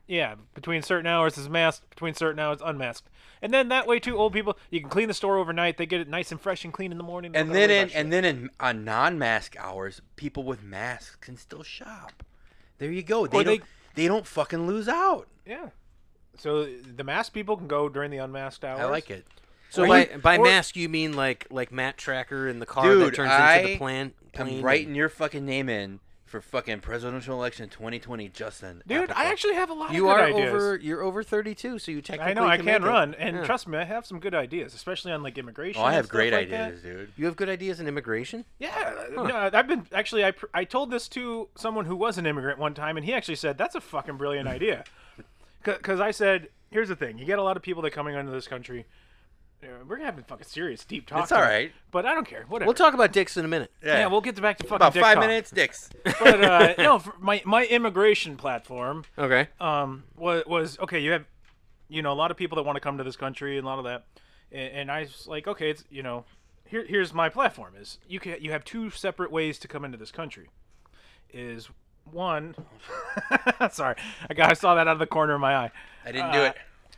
Yeah, between certain hours is masked, between certain hours unmasked. And then that way too, old people, you can clean the store overnight. They get it nice and fresh and clean in the morning.
And then in on non-mask hours, people with masks can still shop. There you go. They don't fucking lose out.
Yeah. So the masked people can go during the unmasked hours.
I like it.
So by mask you mean like Matt Tracker in the car that
Dude,
turns into the plane?
I'm writing your fucking name in for fucking presidential election 2020, Justin.
Dude, I actually have a lot of
You
good
are
ideas.
you're over 32, so you technically
I know I
can
can
make it.
run, and
Yeah.
trust me, I have some good ideas, especially on like immigration.
Oh, I
and
have
stuff
great
like that.
ideas, dude.
You have good ideas in immigration?
Yeah, no, I've been actually. I told this to someone who was an immigrant one time, and he actually said that's a fucking brilliant idea. Because I said, here's the thing: you get a lot of people that coming into this country. We're having fucking serious deep talk.
It's all
tonight,
right.
But I don't care. Whatever.
We'll talk about dicks in a minute.
Yeah, we'll get back to fucking
About
dick
5
talk.
minutes, dicks.
But no, for my immigration platform
Okay.
was okay. You have, a lot of people that want to come to this country and a lot of that, and I was like, okay, it's here's my platform is you have two separate ways to come into this country. Is one, sorry, I saw that out of the corner of my eye.
I didn't do it.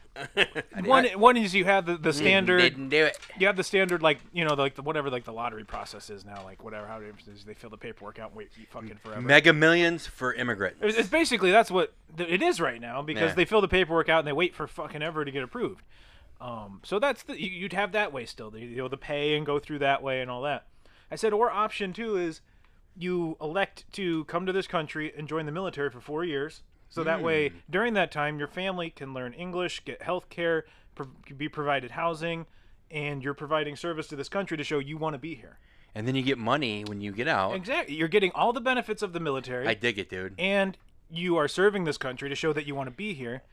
One is you have the standard.
Didn't do it.
You have the standard like whatever the lottery process is now, like whatever how it is, they fill the paperwork out and wait fucking forever.
Mega Millions for immigrants.
It's basically that's what it is right now because
Yeah.
they fill the paperwork out and they wait for fucking ever to get approved. So that's you'd have that way still, the pay and go through that way and all that. I said, or option two is you elect to come to this country and join the military for 4 years. So that way, during that time, your family can learn English, get health care, be provided housing, and you're providing service to this country to show you want to be here.
And then you get money when you get out.
Exactly. You're getting all the benefits of the military.
I dig it, dude.
And you are serving this country to show that you want to be here.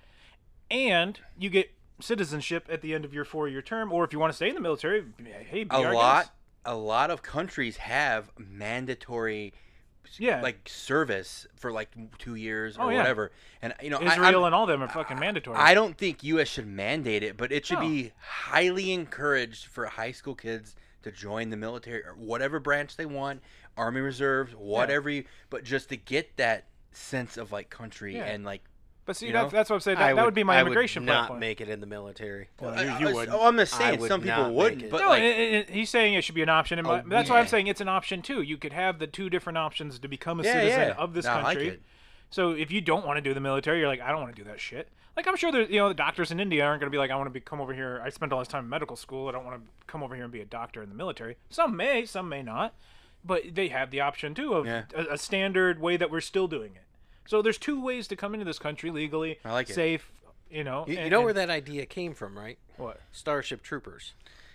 And you get citizenship at the end of your 4-year term. Or if you want to stay in the military, hey, be our guest.
A lot of countries have mandatory
Yeah.
like service for like 2 years or
Oh, yeah.
whatever. And
Israel and all them are fucking mandatory.
I don't think U.S. should mandate it, but it should
No.
be highly encouraged for high school kids to join the military or whatever branch they want, Army Reserves, whatever. But just to get that sense of like country
Yeah.
and like.
But see,
you know?
that's what I'm saying. That would be my immigration
I would not
platform.
make it in the military.
You wouldn't.
I'm just
I
saying
would
some people
not
wouldn't,
make it.
but
No,
like
he's saying it should be an option.
Oh,
That's why I'm
yeah.
saying it's an option too. You could have the two different options to become a
Yeah,
citizen
yeah.
of this
No, I like
country.
it.
So if you don't want to do the military, you're like, I don't want to do that shit. Like I'm sure there's, the doctors in India aren't going to be like, I want to come over here. I spent all this time in medical school. I don't want to come over here and be a doctor in the military. Some may not, but they have the option too of
Yeah.
a standard way that we're still doing it. So there's two ways to come into this country legally,
I like it.
safe.
You
and-
know where
and-
that idea came from, right?
What?
Starship Troopers.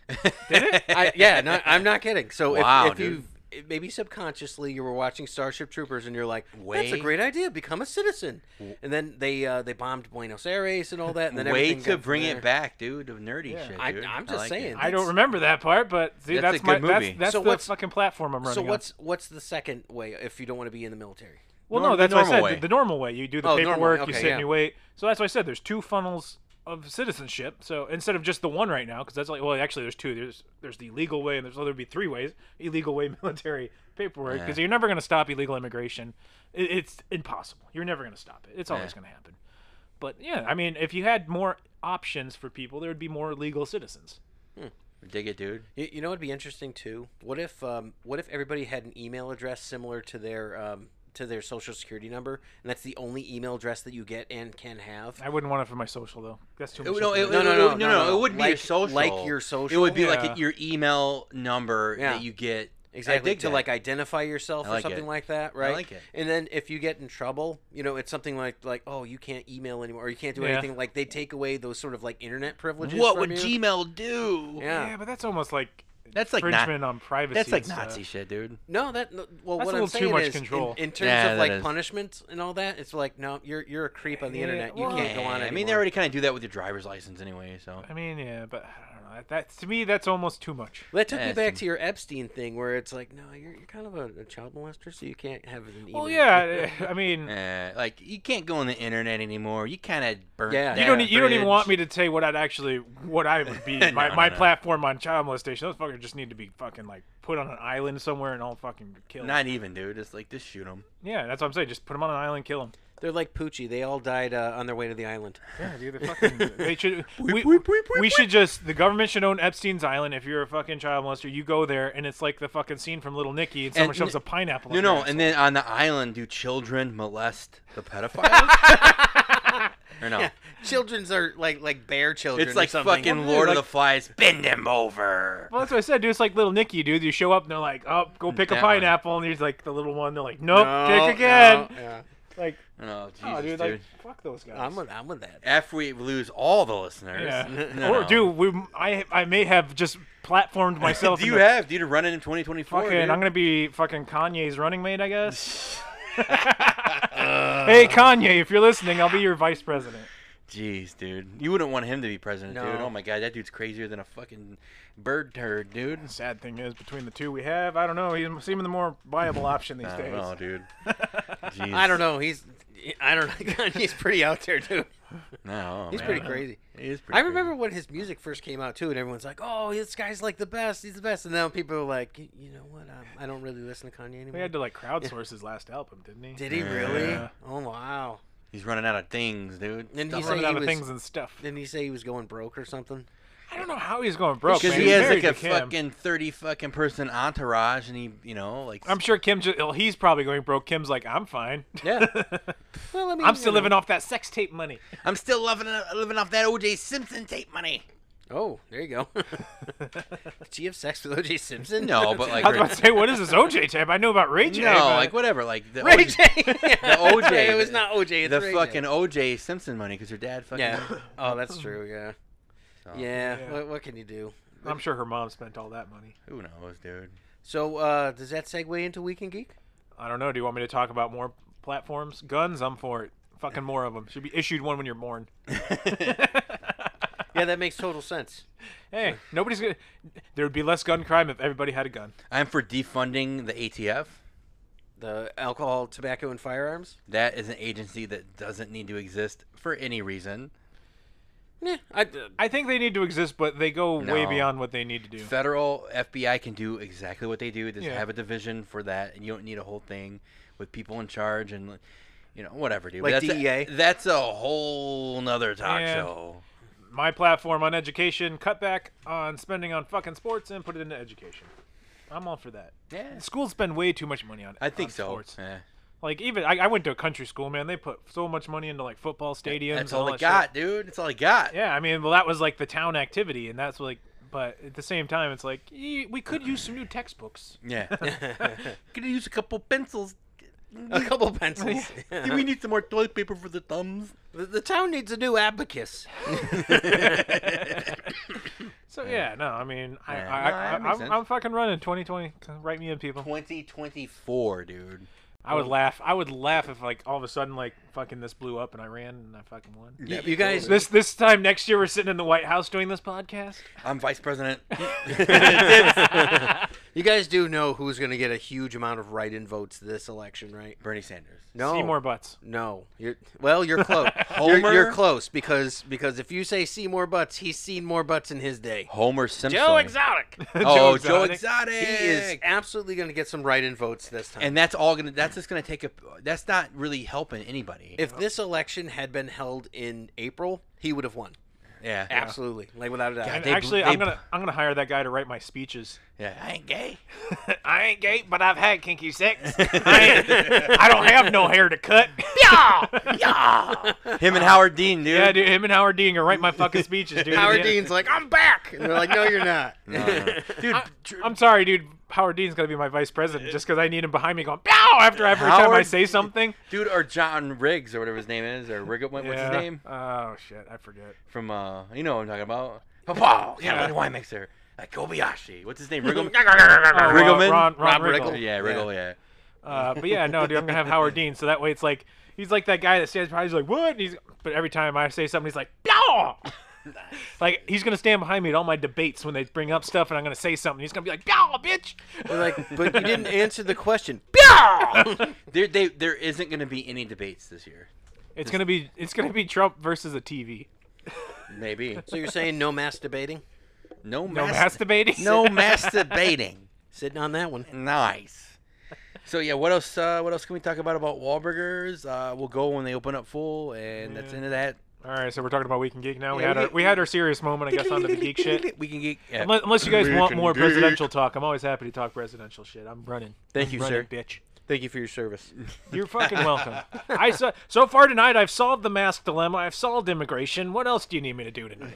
Did it?
I'm not kidding. So
Wow,
if you maybe subconsciously you were watching Starship Troopers and you're like, that's a
Way-
great idea, become a citizen. And then they bombed Buenos Aires and all that. And then
way
everything
to
got
bring
there.
it back, dude, of nerdy
Yeah.
shit,
I-
dude.
I'm
I
just
like
saying.
it.
I don't remember that part, but see,
That's
that's
a good
my
movie.
that's
So
the
what's-
fucking platform I'm running.
So
on.
what's the second way if you don't want to be in the military?
Well,
Norm-
no, that's
the
what I said.
normal way.
The normal way. You do the
Oh, normal,
paperwork, you
okay,
sit
yeah.
and you wait. So that's why I said there's two funnels of citizenship. So instead of just the one right now, because that's like, well, actually there's two. There's the legal way, and there'd be three ways: illegal way, military, paperwork. Because you're never going to stop illegal immigration. It's impossible. You're never going to stop it. It's always
Yeah.
going to happen. But yeah, I mean, if you had more options for people, there would be more legal citizens.
Dig it, dude.
You know what'd be interesting too? What if everybody had an email address similar to their social security number, and that's the only email address that you get and can have?
I wouldn't want it for my social though. That's too much.
No,
information.
no. It wouldn't be
Like-
your social.
like your social?
It would be
Yeah.
like your email number
Yeah.
that you get. I
Exactly,
dig
to
that.
like identify yourself
I
or
like
something
it.
like that, right?
like it.
And then if you get in trouble, it's something like oh, you can't email anymore, or you can't do
Yeah.
anything. Like they take away those sort of like internet privileges.
What
from
would
you.
Gmail do?
Yeah.
Yeah, but that's almost like
That's like
infringement on privacy.
That's like
and stuff.
Nazi shit, dude.
No, well,
That's
what
a
I'm
little
saying
too much
is,
control.
in terms
Yeah,
of
that
like
is.
punishment and all that, it's like no, you're a creep on the
Yeah,
internet. You
well-
can't go on
I
anymore.
mean, they already kind of do that with your driver's license anyway. So
I mean, yeah, but I don't know. That to me, that's almost too much.
Well, that took
Yeah,
me
it's
back
too-
to your Epstein thing, where it's like, no, you're kind of a child molester, so you can't have an email.
Well, yeah, I mean,
like you can't go on the internet anymore. You kind of burnt.
Yeah.
that
you don't even want
bridge.
me to say what I would be
No,
my
no.
platform on child molestation. Those fuckers just need to be fucking like put on an island somewhere and all fucking kill.
Not even, dude. Just shoot him.
Yeah, that's what I'm saying. Just put them on an island, kill them.
They're like Poochie. They all died on their way to the island.
Yeah, dude. They fucking. They should.
Boop, boop, boop, boop,
We
boop.
should just. The government should own Epstein's Island. If you're a fucking child molester, you go there, and it's like the fucking scene from Little Nicky, and someone
And-
shoves a pineapple.
No,
up
no.
your
And
asshole.
then on the island, do children molest the pedophiles? Or no?
Children's are like bear children.
It's
or
like
something.
fucking
Well,
Lord of
like-
the Flies. Bend him over.
Well, that's what I said, dude. It's like Little Nicky, dude. You show up, and they're like, "Oh, go pick a
That one.
pineapple," and he's like the little one. They're like, "Nope,
No,
pick again."
no, yeah.
Like,
Oh, Jesus,
oh, dude,
dude.
like, fuck those guys.
I'm with that.
After we lose all the listeners.
Yeah.
No,
Or,
no.
dude, I may have just platformed myself.
Do
in
you
the-
have? Dude, running in 2024.
Fucking,
dude.
I'm gonna be fucking Kanye's running mate, I guess. Hey, Kanye, if you're listening, I'll be your vice president.
Jeez, dude. You wouldn't want him to be president, dude.
No.
Oh my god, that dude's crazier than a fucking bird turd, dude.
Sad thing is, between the two we have, I don't know. He's seeming the more viable option these
I
days.
don't know, dude. Jeez.
I don't know. I don't know. Kanye's pretty out there too.
No,
He's
man.
pretty crazy.
He is pretty
I remember when his music first came out too, and everyone's like, "Oh, this guy's like the best. He's the best." And now people are like, "You know what? I don't really listen to Kanye anymore."
We had to like crowdsource his last album, didn't he?
Did he really?
Yeah.
Oh wow.
He's running out of things, dude.
And
Stuff
he's
Running
he
out of
was-
things and stuff.
Didn't he say he was going broke or something?
I don't know how he's going broke.
Because
man.
he
He's
has like
married
a
to Kim.
fucking 30 fucking person entourage, and he, you know, like.
I'm sure Kim. He's probably going broke. Kim's like, I'm fine.
Yeah. Well, I mean,
I'm still living off that sex tape money.
I'm still living off that O.J. Simpson tape money.
Oh, there you go. Did you have sex with O.J. Simpson?
No, but like.
I was about to say, what is this OJ tape? I know about Ray J.
no,
but-
like whatever, like the
Ray
OJ,
J.
the OJ.
It was not O.J. It's
the
Ray J.
fucking O.J. Simpson money, because her dad fucking.
Yeah. Oh, that's true. Yeah.
So,
Yeah.
Yeah.
What can you do?
I'm sure her mom spent all that money.
Who knows, dude?
So, does that segue into Weekend Geek?
I don't know. Do you want me to talk about more platforms? Guns? I'm for it. Fucking more of them. Should be issued one when you're born.
Yeah, that makes total sense.
Hey, nobody's gonna. There would be less gun crime if everybody had a gun.
I'm for defunding the ATF.
The alcohol, tobacco, and firearms.
That is an agency that doesn't need to exist for any reason.
Yeah,
I think they need to exist, but they go way
No.
beyond what they need to do.
Federal FBI can do exactly what they do. Just
Yeah.
have a division for that, and you don't need a whole thing with people in charge and, you know, whatever, dude.
Like
But that's
DEA?
that's a whole nother talk
Yeah.
show.
My platform on education, cut back on spending on fucking sports and put it into education. I'm all for that.
Yeah,
Schools spend way too much money on
I think
on
so.
sports.
Yeah.
Like, even I went to a country school, man. They put so much money into like football stadiums.
That's
and
all they
that
got,
shit.
dude. That's all they got.
Yeah, I mean, well, that was like the town activity, and that's like. But at the same time, it's like we could use some new textbooks.
Yeah. Could use a couple pencils.
a couple pencils.
Do we need some more toilet paper for the thumbs?
The town needs a new abacus.
So yeah, no, I mean,
Yeah, no, that makes sense.
I'm fucking running 2020. Write me in, people.
2024, dude.
I would laugh. I would laugh if like all of a sudden like fucking this blew up and I ran and I fucking won.
You guys,
This time next year we're sitting in the White House doing this podcast.
I'm vice president.
you guys do know who's going to get a huge amount of write-in votes this election, right?
Bernie Sanders.
No,
Seymour Butts.
No, you're close.
Homer?
You're close because if you say Seymour Butts, he's seen more butts in his day.
Homer Simpson.
Joe Exotic.
Oh, Joe
Exotic.
Exotic.
He is absolutely going to get some write-in votes this time.
And that's all gonna. That's just gonna take a. That's not really helping anybody.
if this election had been held in April, he would have won.
Yeah.
Absolutely, like without a doubt.
And
they-
actually,
they-
I'm gonna hire that guy to write my speeches.
Yeah. I ain't gay.
I ain't gay, but I've had kinky sex. I don't have no hair to cut.
Him and Howard Dean, dude.
Yeah, dude, him and Howard Dean are write my fucking speeches, dude.
Howard
Yeah.
Dean's like, I'm back, and they're like, No, you're not.
No. Dude.
I'm sorry, dude. Howard Dean's gonna be my vice president just because I need him behind me going pow after every time I
Howard-
say something.
Dude, or John Riggs or whatever his name is, or what's his name?
Oh shit, I forget.
From you know what I'm talking about. Pow,
Yeah.
yeah, wine mixer. Like Kobayashi. What's his name? Riggleman.
Oh,
Riggleman?
Ron
Rob
Riggle.
Riggle.
Yeah, Riggle. Yeah.
But yeah, no, dude, I'm gonna have Howard Dean, so that way it's like he's like that guy that stands behind. He's like, what? And but every time I say something, he's like, pow. Like he's gonna stand behind me at all my debates when they bring up stuff, and I'm gonna say something. He's gonna be like, "Pow, bitch!"
They're like, but you didn't answer the question.
There isn't going to be any debates this year.
It's gonna be Trump versus a TV.
Maybe.
So you're saying no mass debating?
No
No masturbating.
No masturbating.
Sitting on that one.
Nice. So yeah, what else? What else can we talk about Wahlburgers? We'll go when they open up full, and that's into that.
All right, so we're talking about Week in Geek now.
Yeah,
We had our serious moment, I guess, onto the geek shit.
We can geek. Yeah.
Unless you guys
Week
want
in
more
Geek.
presidential talk, I'm always happy to talk presidential shit. I'm running.
Thank
I'm
you,
running,
sir.
bitch.
Thank you for your service.
You're fucking welcome. So far tonight, I've solved the mask dilemma. I've solved immigration. What else do you need me to do tonight?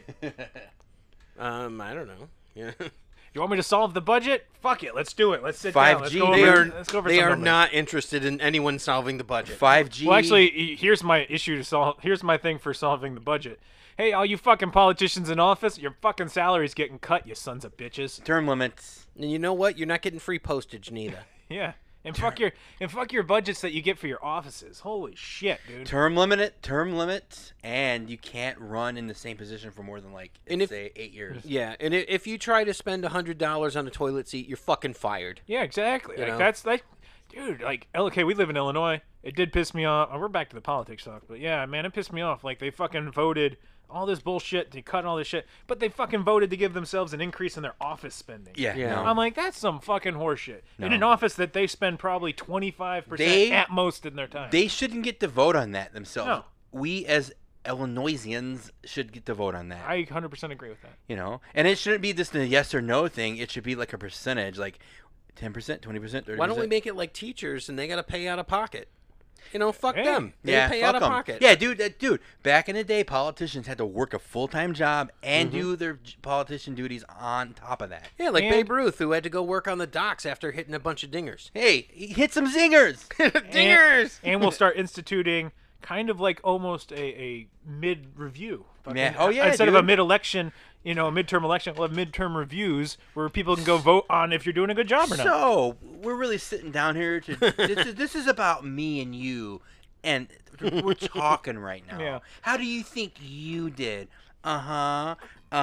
I don't know. Yeah.
You want me to solve the budget? Fuck it. Let's do it. Let's sit down. Let's
5G.
go
They
over,
are
let's go over
they
some
are
numbers.
not interested in anyone solving the budget.
5G.
Well, actually, here's my issue to solve. Here's my thing for solving the budget. Hey, all you fucking politicians in office, your fucking salary's getting cut, you sons of bitches.
term limits.
And you know what? You're not getting free postage neither.
Yeah. And fuck your budgets that you get for your offices. Holy shit, dude.
Term limit, and you can't run in the same position for more than say 8 years.
Yeah, and if you try to spend $100 on a toilet seat, you're fucking fired.
Yeah, exactly.
You
Like
know?
that's like, dude. Like, okay, we live in Illinois. It did piss me off. Oh, we're back to the politics talk, but yeah, man, it pissed me off. Like they fucking voted all this bullshit to cut all this shit, but they fucking voted to give themselves an increase in their office spending.
Yeah.
Yeah.
No.
I'm like, that's some fucking horseshit. In
No.
an office that they spend probably 25%
They-
at most in their time.
They shouldn't get to vote on that themselves.
No.
We as Illinoisians should get to vote on that.
I 100% agree with that.
You know, and it shouldn't be just a yes or no thing. It should be like a percentage, like 10%, 20%, 30%.
Why don't we make it like teachers and they got to pay out of pocket? You know, fuck
Hey.
them. They
Yeah,
pay
fuck
out of
'em.
pocket.
Yeah, dude. Back in the day, politicians had to work a full-time job and
Mm-hmm.
do their politician duties on top of that.
Yeah, like
And-
Babe Ruth, who had to go work on the docks after hitting a bunch of dingers.
Hey, hit some zingers.
Dingers!
And we'll start instituting kind of like almost a mid-review. Fucking-
Yeah. Oh, yeah,
Instead of a
dude.
mid-election, a midterm election, we'll have midterm reviews where people can go vote on if you're doing a good job or not.
So we're really sitting down here to. This is about me and you, and we're talking right now.
Yeah.
How do you think you did?
Like,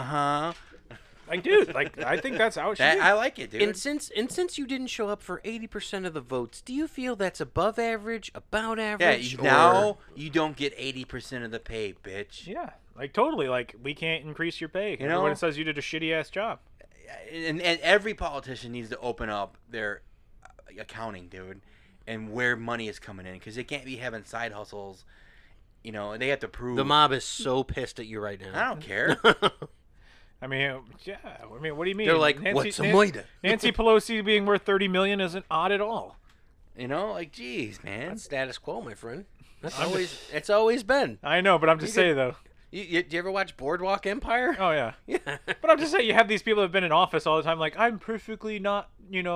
dude, I think that's how it should be.
I like it, dude.
And since you didn't show up for 80% of the votes, do you feel that's above average, about
yeah,
average?
now you don't get 80% of the pay, bitch.
Yeah, like totally. Like we can't increase your pay.
You
Everyone
know?
says you did a shitty ass job.
And every politician needs to open up their accounting, dude, and where money is coming in, because they can't be having side hustles. You know, they have to prove.
The mob is so pissed at you right now.
I don't care.
I mean, yeah. I mean, what do you mean?
They're like, what's a moida?
Nancy Pelosi being worth $30 million isn't odd at all.
You know, like, geez, man.
That's status quo, my friend. It's always been.
I know, but I'm just saying though.
Do you ever watch Boardwalk Empire?
Oh yeah.
Yeah.
But I'm just saying, you have these people that have been in office all the time. Like, I'm perfectly not.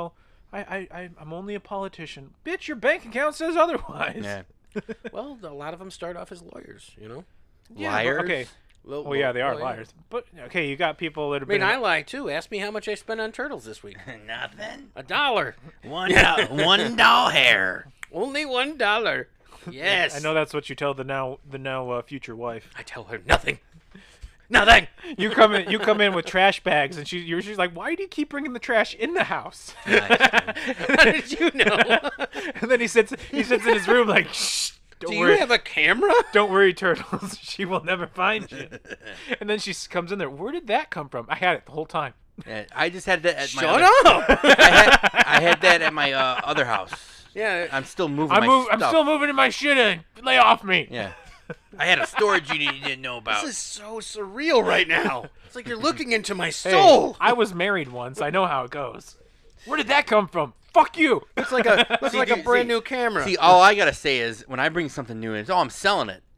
I'm only a politician. Bitch, your bank account says otherwise.
Yeah.
Well, a lot of them start off as lawyers, you know?
Yeah, but-
Liars.
Okay. Well, yeah, they are liars. But okay, you got people that have
I mean,
been.
I lie too. Ask me how much I spent on turtles this week.
Nothing.
$1.
One doll hair.
Only $1. Yes.
I know that's what you tell the now future wife.
I tell her nothing. Nothing.
You come in with trash bags, and she's like, "Why do you keep bringing the trash in the house?"
How did you know?
And then he sits in his room like, "Shh, don't
Do
worry,
you have a camera?
don't worry, turtles. She will never find you." And then she comes in there. Where did that come from? I had it the whole time.
Yeah, I just had that at my.
Shut
other,
up.
I had that at my other house.
Yeah.
I'm still moving.
I'm
my stuff.
still moving in my shit in. Lay off me.
Yeah. I had a storage unit you didn't know about.
This is so surreal right now. It's like you're looking into my
Hey,
soul.
I was married once. I know how it goes. Where did that come from? Fuck you.
It's like a
See,
a
dude,
brand new camera.
See, all I gotta say is when I bring something new in, it's, I'm selling it.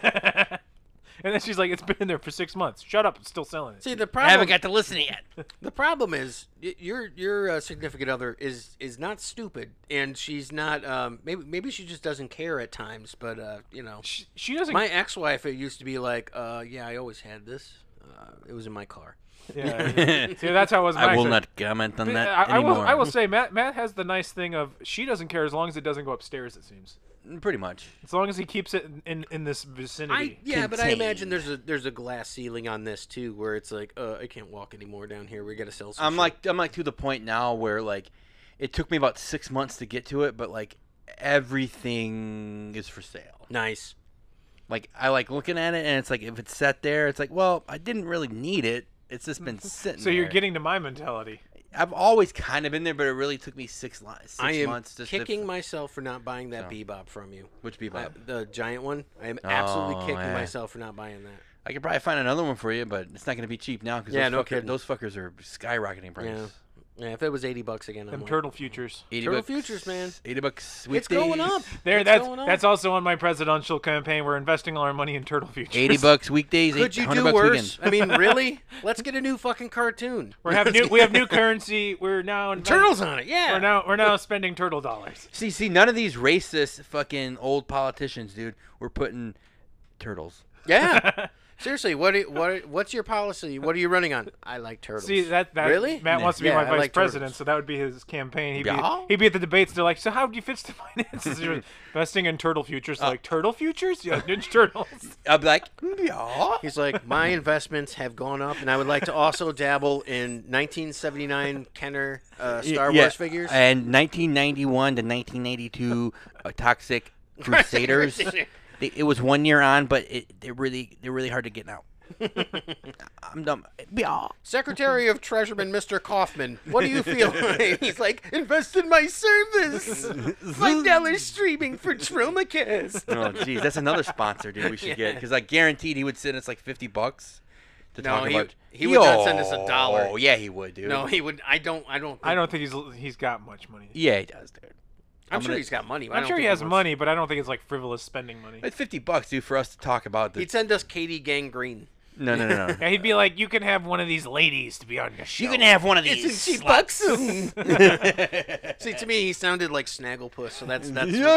And then she's like, "It's been in there for 6 months. Shut up. It's still selling it."
See, the
I
problem.
haven't got to listen yet.
The problem is your significant other is not stupid, and she's not. Maybe she just doesn't care at times. But you know,
She doesn't.
my ex-wife it used to be like, yeah, I always had this. It was in my car.
Yeah. See, that's how it was.
I will not comment on that
I will.
anymore.
I will say, Matt has the nice thing of she doesn't care as long as it doesn't go upstairs. It seems.
Pretty much.
As long as he keeps it in this vicinity.
But I imagine
Contained.
there's a glass ceiling on this too, where it's like, I can't walk anymore down here. We got to sell some.
I'm
shit.
like to the point now where like it took me about 6 months to get to it, but like everything is for sale.
Nice.
Like I like looking at it, and it's like if it's set there, it's like, well, I didn't really need it. It's just been sitting.
So you're
there.
getting to my mentality.
I've always kind of been there, but it really took me 6
I am
months. Just
kicking myself for not buying that
So.
Bebop from you.
Which Bebop?
The giant one. I am absolutely kicking
yeah.
myself for not buying that.
I could probably find another one for you, but it's not going to be cheap now because
Yeah, no kidding.
those fuckers are skyrocketing price.
Yeah. Yeah, if it was $80 again, I'm
Them
like,
turtle futures.
80
Turtle
bucks,
Futures, man.
$80
It's
weekdays.
going up.
There,
It's
that's
going up.
that's also on my presidential campaign. We're investing all our money in turtle futures.
$80 weekdays.
Could you
$100
do worse?
weekends.
I mean, really? Let's get a new fucking cartoon.
We have new currency. We're now
Turtles on it, yeah.
We're now spending turtle dollars.
See, none of these racist fucking old politicians, dude. We're putting turtles.
Yeah. Seriously, what's your policy? What are you running on? I like turtles.
See that
Really?
Matt wants to be
Yeah,
my
I
vice
like
president,
turtles.
so that would be his campaign.
Yeah.
He'd be at the debates. They're like, so how do you fix the finances? You're investing in turtle futures. Like turtle futures? Yeah, Ninja Turtles.
I'll be like, yeah.
He's like, my investments have gone up, and I would like to also dabble in 1979 Kenner Star Wars figures.
And 1991 to 1982 Toxic Crusaders. It was 1 year on, but they're really hard to get now. I'm dumb. Yeah.
Secretary of Treasury, Mr. Kaufman, what do you feel? He's like, invest in my service. $5 streaming for Tromacast.
Oh, jeez, that's another sponsor, dude. We should get because I guaranteed he would send us like $50 to
No,
talk about.
he would not send us $1.
Oh, yeah, he would, dude.
No, he would. I don't.
I don't think he's got much money.
Yeah, he does, dude.
I'm sure he's got money. but I
I'm
don't
sure he
think
has
wants-
money, but I don't think it's like frivolous spending money.
It's $50, dude, for us to talk about this.
He'd send us Katie Gangrene.
No.
Yeah, he'd be like, you can have one of these ladies to be on your show.
You can have one of
Isn't
these.
she buxom? See, to me, he sounded like Snagglepuss, so that's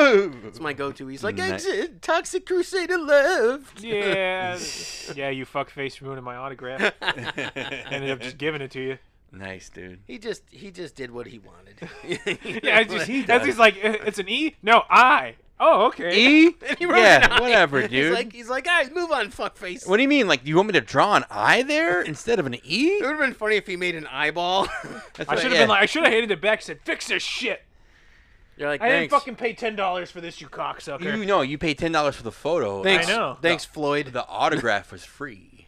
my go-to. He's like, exit, Toxic Crusader love.
Yeah, yeah, you fuckface ruining my autograph. Ended up just giving it to you.
Nice, dude.
He just did what he wanted.
Yeah, it's just, he's like, it's an E? No, I. Oh, okay.
E?
And he wrote an
Yeah,
eye.
whatever, dude.
He's like, all right, move on, fuckface.
What do you mean? Like, you want me to draw an eye there instead of an E?
It would have been funny if he made an eyeball.
That's
I
what-
should have
yeah.
been like, I should have hated it back. Said, fix this shit.
You're like,
I didn't
thanks.
fucking pay $10 for this, you cocksucker.
You know, you paid $10 for the photo.
Thanks,
I know.
Thanks, Floyd.
The autograph was free.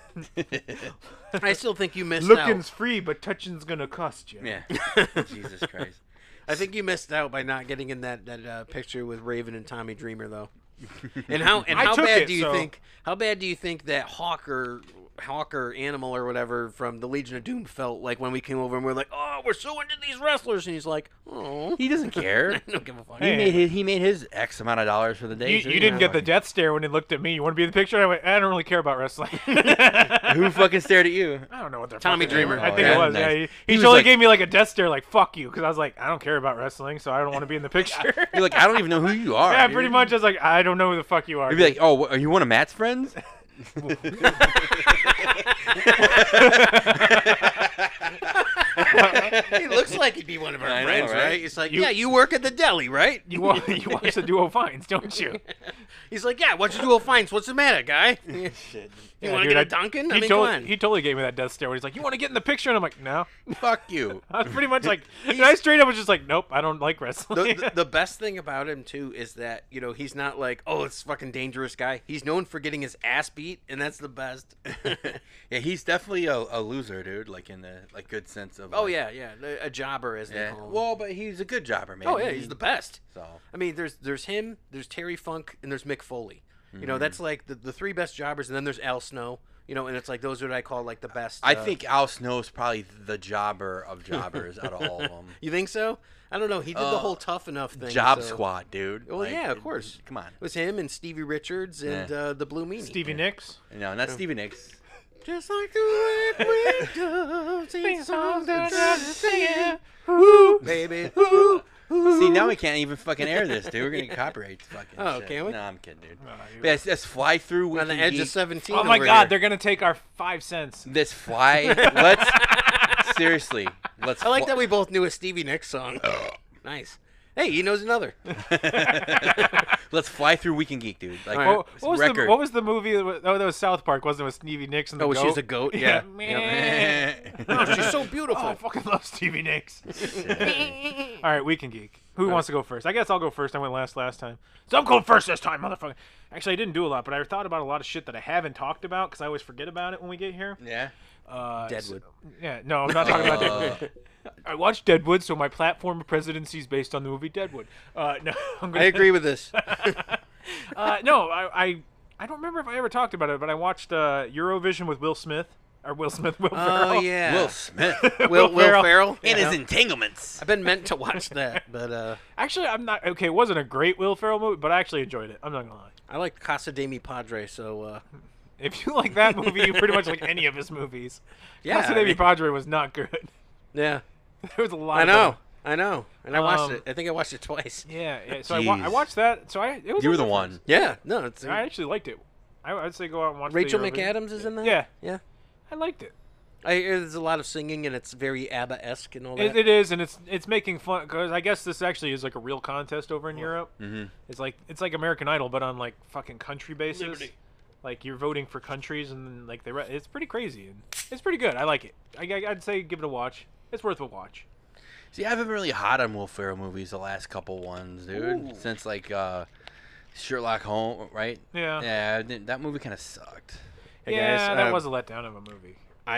I still think you missed
Looking's
out.
free, but touching's gonna cost you.
Yeah. Jesus Christ.
I think you missed out by not getting in that picture with Raven and Tommy Dreamer, though. And how
I took
bad
it,
do you
so-
think? How bad do you think that Hawker Animal or whatever from the Legion of Doom felt like when we came over and we're like, oh, we're so into these wrestlers, and he's like, oh,
He doesn't care.
I don't give a fuck.
Hey.
He made his X amount of dollars for the day.
You,
so
you didn't get the
fucking-
death stare when he looked at me. You want to be in the picture? I went, I don't really care about wrestling.
Who fucking stared at you?
I don't know what they're
Tommy
fucking
Dreamer.
doing. I
Oh,
think
yeah,
it was.
nice.
Yeah,
He
he
was
totally
like-
gave me like a death stare, like "fuck you," because I was like, I don't care about wrestling, so I don't want to be in the picture.
You're like, I don't even know who you are.
Yeah,
dude.
pretty much. I was like, I don't know who the fuck you are.
You'd be like, oh, are you one of Matt's friends?
He looks like he'd be one of our
I know,
friends,
right?
right? He's like, yeah, you work at the deli, right?
you watch the Duo Finds, don't you?
He's like, yeah, watch the Dual Finds. What's the matter, guy? You want to get a Dunkin'? I mean, come on.
He totally gave me that death stare when he's like, you want to get in the picture? And I'm like, no.
Fuck you.
I was pretty much like, I straight up was just like, nope, I don't like wrestling.
The best thing about him too is that he's not like, oh, it's fucking dangerous guy. He's known for getting his ass beat, and that's the best.
Yeah, he's definitely a loser, dude. Like in the good sense of.
Oh
like,
yeah, a jobber as they
Yeah.
call him.
Well, but he's a good jobber, man.
oh yeah, he's the best.
So.
I mean, there's him, there's Terry Funk, and there's Mick Foley. That's like the three best jobbers, and then there's Al Snow. And it's like those are what I call like the best.
I think Al Snow's probably the jobber of jobbers out of all of them.
You think so? I don't know. He did the whole tough enough thing.
Job
so-
Squad, dude.
Well,
Like,
yeah, of course.
Come on.
It was him and Stevie Richards and the Blue Meanie.
Stevie Nicks.
No, not Stevie Nicks.
Just like the red window sings songs that
singing.
Woo, baby. Woo.
See, now we can't even fucking air this, dude. We're gonna get copyright fucking
Oh,
shit.
can we?
No, I'm kidding, dude.
you-
But that's fly through
On the edge of 17.
Oh my
over
God,
here.
they're gonna take our 5 cents.
This fly. Let's seriously. Let's.
I like that we both knew a Stevie Nicks song. Nice. Hey, he knows another.
Let's fly through Weekend Geek, dude. Like
What was
record.
what was the movie? That was South Park, wasn't it? With Stevie Nicks and the
Oh,
goat?
she's a goat? Yeah.
Man.
Oh, she's so
Oh,
beautiful.
I fucking love Stevie Nicks. All right, we can geek. Who wants to go first? I guess I'll go first. I went last time. So I'm going first this time, motherfucker. Actually, I didn't do a lot, but I thought about a lot of shit that I haven't talked about because I always forget about it when we get here.
Yeah.
Deadwood.
Yeah, no, I'm not talking about Deadwood. I watched Deadwood, so my platform of presidency is based on the movie Deadwood. No,
I agree with this.
No, I don't remember if I ever talked about it, but I watched Eurovision with Will Smith. Will Ferrell.
Oh yeah.
Will Smith
Will Ferrell.
and
Yeah.
his entanglements.
I've been meant to watch that, but
Actually, I'm not okay. It wasn't a great Will Ferrell movie, but I actually enjoyed it. I'm not gonna lie.
I like Casa de Mi Padre, so
If you like that movie, you pretty much like any of his movies.
Yeah,
Casa
I
de Mi
mean-
Padre was not good.
yeah.
There was a lot.
I
of
know.
them.
I know. And I watched
Um,
it. I think I watched it twice.
Yeah. So I
Jeez.
watched that. So it was.
You were
on
the
Netflix.
one.
Yeah. No, it's
I actually liked it. I'd say go out and watch.
Rachel
the Eurovision.
McAdams is in that.
Yeah.
Yeah.
I liked it.
I hear there's a lot of singing and it's very ABBA-esque and all that.
It is, and it's making fun because I guess this actually is like a real contest over in Europe.
Mm-hmm.
It's like American Idol, but on like fucking country basis. Like you're voting for countries, and then, like it's pretty crazy, and it's pretty good. I like it. I'd say give it a watch. It's worth a watch.
See, I haven't been really hot on Will Ferrell movies the last couple ones, dude.
Ooh.
Since like Sherlock Holmes, right?
Yeah.
Yeah, that movie kind of sucked.
Hey,
yeah,
guys,
that was a letdown of a movie.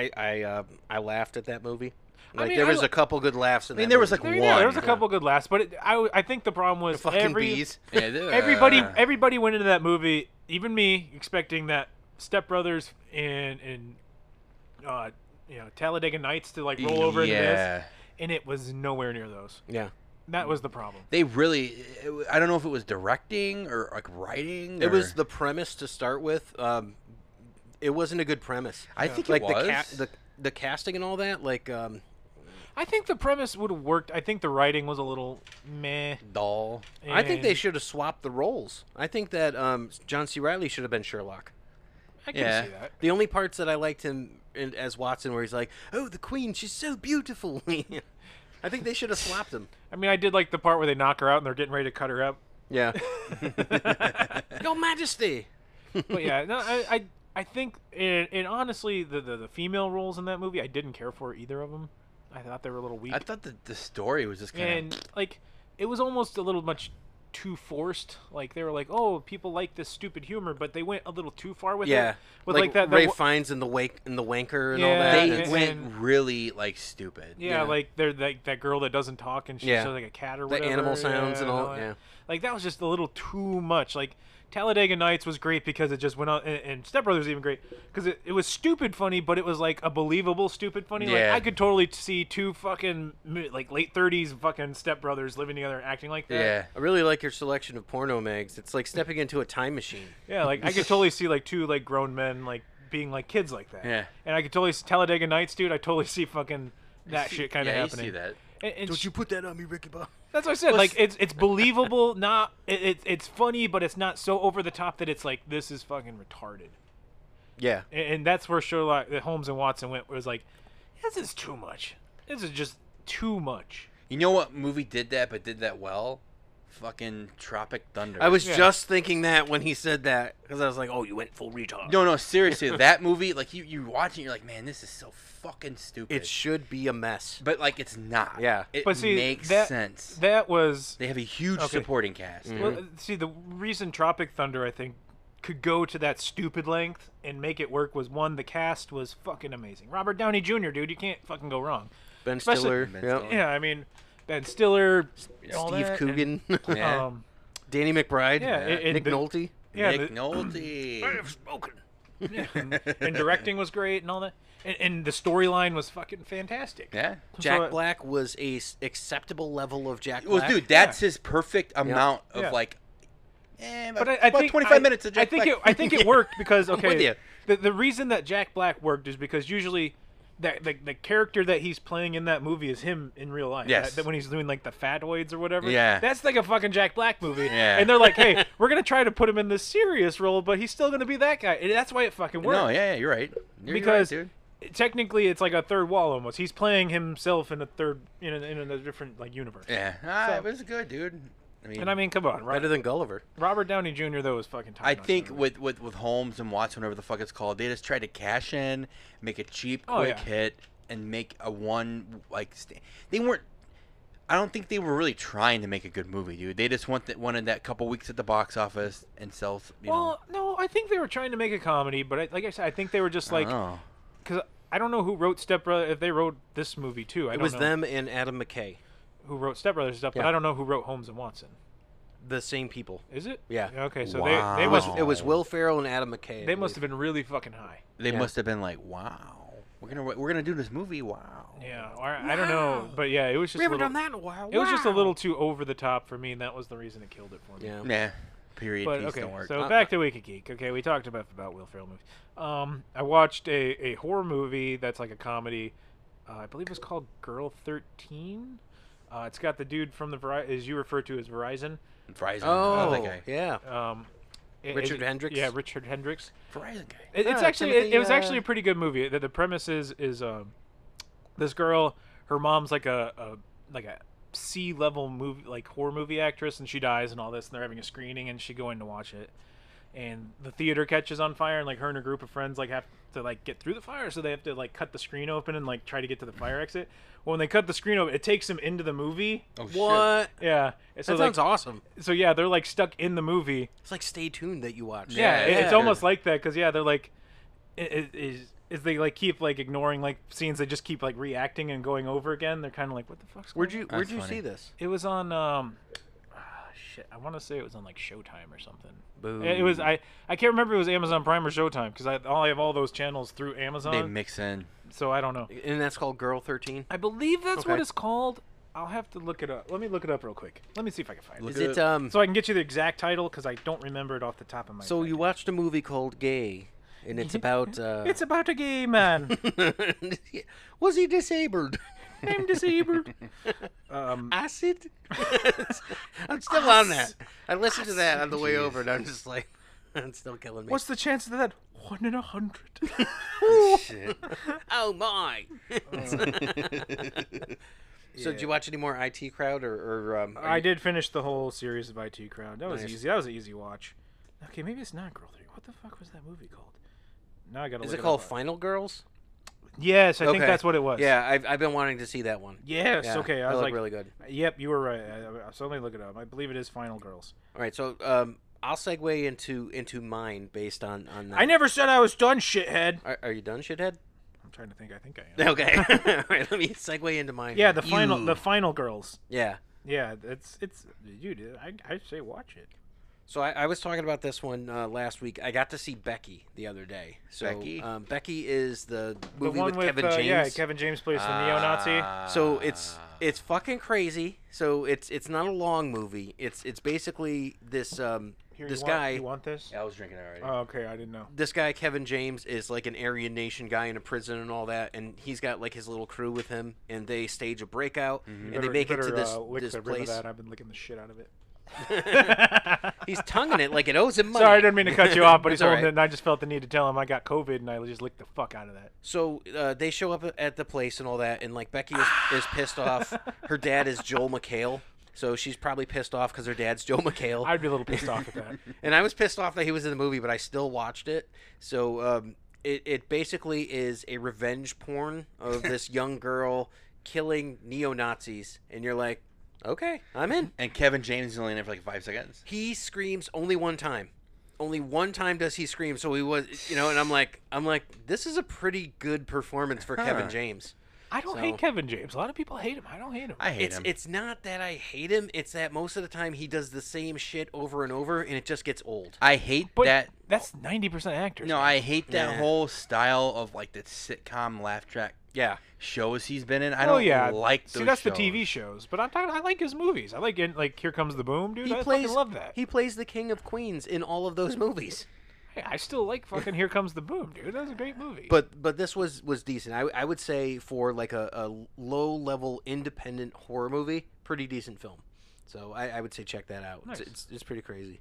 I laughed at that movie.
I
Like
mean,
there
I
was
li-
a couple good laughs in
I mean,
that
there was,
movie.
like,
There was a
one.
couple good laughs, but I think the problem was
the fucking bees.
Yeah,
everybody went into that movie, even me, expecting that Step Brothers and Talladega Nights to like roll over into this,
Yeah.
and it was nowhere near those.
Yeah.
That was the problem.
They really, I don't know if it was directing or like writing.
It was
or-
the premise to start with. It wasn't a good premise.
I think
Like
it was.
the casting and all that. Like
I think the premise would have worked. I think the writing was a little meh.
dull.
I think they
and
should have swapped the roles. I think that John C. Reilly should have been Sherlock.
I can
Yeah.
see that.
The only parts that I liked him as Watson, where he's like, "Oh, the Queen, she's so beautiful." I think they should have swapped him.
I mean, I did like the part where they knock her out and they're getting ready to cut her up.
Yeah. Your Majesty.
But yeah, no, I think, and honestly, the female roles in that movie, I didn't care for either of them. I thought they were a little weak.
I thought the story was just kind
And like it was almost a little much too forced. Like they were like, oh, people like this stupid humor, but they went a little too far with
Yeah.
it. With like that,
Ray Fiennes and the wanker and all
Yeah,
that.
they
and-
It's-
went really like stupid.
yeah,
yeah.
like they're like that girl that doesn't talk and she's
Yeah.
so like a cat or
The
whatever.
animal sounds and all,
that.
yeah.
Like that was just a little too much. Like Talladega Nights was great because it just went on, and Step Brothers was even great because it was stupid funny, but it was like a believable stupid funny. Like
Yeah.
I could totally see two fucking like late 30s fucking Step Brothers living together and acting like that.
Yeah.
I really like your selection of porno mags. It's like stepping into a time machine.
Yeah, like I could totally see like two like grown men like being like kids like that.
Yeah.
And I could totally see Talladega Nights, dude. I totally see fucking that shit kind of
yeah,
happening.
You see that.
And
put that on me, Ricky Bob.
that's what I said. Like it's believable, not it's funny, but it's not so over the top that it's like this is fucking retarded.
Yeah.
And that's where Sherlock Holmes and Watson went. Was like, this is too much. This is just too much.
You know what movie did that but did that well? Fucking Tropic Thunder.
I was
Yeah.
just thinking that when he said that because I was like, "Oh, you went full retard."
No, seriously, that movie, like you watch it, you're like, man, this is so fucking stupid.
It should be a mess.
But like, it's not.
Yeah.
It
But see,
makes
that
sense.
that was
They have a huge
Okay.
supporting cast.
well, see the reason Tropic Thunder I think could go to that stupid length and make it work was one, the cast was fucking amazing. Robert Downey Jr., dude, you can't fucking go wrong.
Ben
Especially-
Stiller,
Ben
yep.
Stiller.
Yeah, I mean Ben Stiller, all
Steve
that,
Coogan,
and,
Yeah.
Danny McBride,
Yeah, and
Nick
the-
Nolte.
yeah,
Nick
the-
Nolte.
spoken.
and directing was great and all that, and the storyline was fucking fantastic.
Yeah.
Jack
So-
Black was a acceptable level of Jack
Well,
Black.
dude, that's his perfect amount of
Yeah.
like.
But I
about
think
25 minutes of Jack
I think
Black.
I think it worked because
with
okay,
you.
the reason that Jack Black worked is because usually that the character that he's playing in that movie is him in real life.
Yes.
That when he's doing like the Fatoids or whatever.
Yeah.
That's like a fucking Jack Black movie.
Yeah.
And they're like, hey, we're gonna try to put him in this serious role, but he's still gonna be that guy. And that's why it fucking worked.
No, yeah, you're right.
Because
you're right, dude.
technically it's like a third wall almost. He's playing himself in a third in a different like universe.
Yeah,
So-
it was good, dude. I mean,
And I mean, come on,
better than Gulliver.
Robert Downey Jr. though is fucking.
I
top-notch
think
in it.
with Holmes and Watson, whatever the fuck it's called, they just tried to cash in, make a cheap,
Oh,
quick
yeah.
hit, and make a one like. They weren't. I don't think they were really trying to make a good movie, dude. They just wanted that couple weeks at the box office and sell.
Well, no, I think they were trying to make a comedy, but like I said, I think they were just like,
oh.
because I don't know who wrote Step Brother. If they wrote this movie too, I
It
don't
was
know
them and Adam McKay,
who wrote Step Brothers stuff, but
Yeah.
I don't know who wrote Holmes and Watson.
the same people.
Is it?
Yeah.
Okay, so
Wow.
they
It was
must
it was Will Ferrell and Adam McKay. I
they must
believe.
have been really fucking high.
They
Yeah.
must have been like, wow, we're gonna do this movie. Wow.
Yeah, or I don't know, but yeah, it was just
We haven't
a little,
done that in a while.
It was just a
Wow.
little too over the top for me, and that was the reason it killed it for me.
Yeah.
Nah. Period.
But
Piece
okay,
don't work.
so back to Wiki Geek. Okay, we talked about Will Ferrell movies. I watched a horror movie that's like a comedy. I believe it's called Girl 13. It's got the dude from the as you refer to as Verizon.
Verizon.
Oh,
that guy.
yeah. Richard Hendricks?
Yeah, Richard Hendricks.
Verizon guy.
It's
Ah,
actually
Timothy,
it was actually a pretty good movie. The premise is this girl, her mom's like a C-level movie, like horror movie actress, and she dies and all this, and they're having a screening, and she going to watch it, and the theater catches on fire, and like her and a group of friends like have to like get through the fire, so they have to like cut the screen open and like try to get to the fire exit. Well, when they cut the screen open, it takes them into the movie.
Oh
What?
Yeah, so
That sounds awesome.
so yeah, they're like stuck in the movie.
It's like Stay Tuned that you watch.
Yeah,
Yeah,
it's
yeah.
almost like that because yeah, they're like, is they like keep like ignoring like scenes, they just keep like reacting and going over again. They're kind of like, what the fuck's
Where'd
going
you
on?
Where'd
That's
you
funny.
see this?
It was on shit. I want to say it was on like Showtime or something.
Boo.
It was I can't remember if it was Amazon Prime or Showtime because I have all those channels through
They
Amazon,
mix in.
so I don't know.
And that's called Girl 13.
I believe that's what
Okay.
it's called. I'll have to look it up. Let me look it up real quick. Let me see if I can find
Look
it.
Is it
So I can get you the exact title because I don't remember it off the top of my
So
head.
you watched a movie called Gay, and it's about.
It's about a gay man.
Was he disabled?
I'm disabled.
Acid? I'm still on that. I listened to that on the way over, and I'm just like, it's still killing me.
What's the chance of that? 1 in 100.
Shit. Oh my! So did you watch any more IT Crowd or
I did finish the whole series of IT Crowd. That was
Nice.
easy. That was an easy watch. Okay, maybe it's not Girl 3. What the fuck was that movie called? Now I gotta.
Is
look
it called
up.
Final Girls?
Yes, I think
Okay.
that's what it was.
Yeah, I've been wanting to see that one.
Yes.
Yeah,
Okay. I
that
was
looked
like,
really good.
Yep, you were right. So let me look it up. I believe it is Final Girls.
All right, so I'll segue into mine based on that.
I never said I was done, shithead.
Are you done, shithead?
I'm trying to think. I think I am.
Okay. All right, let me segue into mine.
Yeah,
here.
the Final Girls.
Yeah.
Yeah, it's dude. I say watch it.
So I was talking about this one last week. I got to see Becky the other day. So
Becky?
Becky is the
The
movie
one
with Kevin James.
yeah, Kevin James plays the neo-Nazi.
So it's fucking crazy. So it's not a long movie. It's basically this
Here,
this
you
guy.
You want this?
Yeah, I was drinking it already.
Oh, okay. I didn't know.
This guy Kevin James is like an Aryan Nation guy in a prison and all that, and he's got like his little crew with him, and they stage a breakout, and they make it to this
lick
this
the rim of
place.
that. I've been licking the shit out of it.
He's tonguing it like it owes him money.
Sorry, I didn't mean to cut you off, but he's
It's all
holding
right.
it, and I just felt the need to tell him I got COVID, and I just licked the fuck out of that.
So they show up at the place and all that, and like Becky is pissed off. Her dad is Joel McHale, so she's probably pissed off because her dad's Joe McHale.
I'd be a little pissed off at that.
And I was pissed off that he was in the movie, but I still watched it. So it basically is a revenge porn of this young girl killing neo-Nazis, and you're like, okay, I'm in.
And Kevin James is only in there for like 5 seconds.
He screams only one time. Only one time does he scream. So he was, and I'm like, this is a pretty good performance for Kevin James.
I don't
So-
hate Kevin James. A lot of people hate him. I don't hate him.
I hate him.
It's not that I hate him. It's that most of the time he does the same shit over and over, and it just gets old.
I hate
but
that.
that's 90% actors.
No, I hate that
Nah.
whole style of like the sitcom laugh track
Yeah.
shows he's been in. I
Oh
don't
yeah,
like those
See, that's
shows.
the TV shows. But I'm talking. I like his movies. I like Here Comes the Boom, dude.
He
I
plays.
fucking love that.
He plays the King of Queens in all of those movies.
Hey, I still like fucking Here Comes the Boom, dude. That was a great movie.
But this was decent. I would say for like a low level independent horror movie, pretty decent film. So I would say check that out.
Nice.
It's pretty crazy.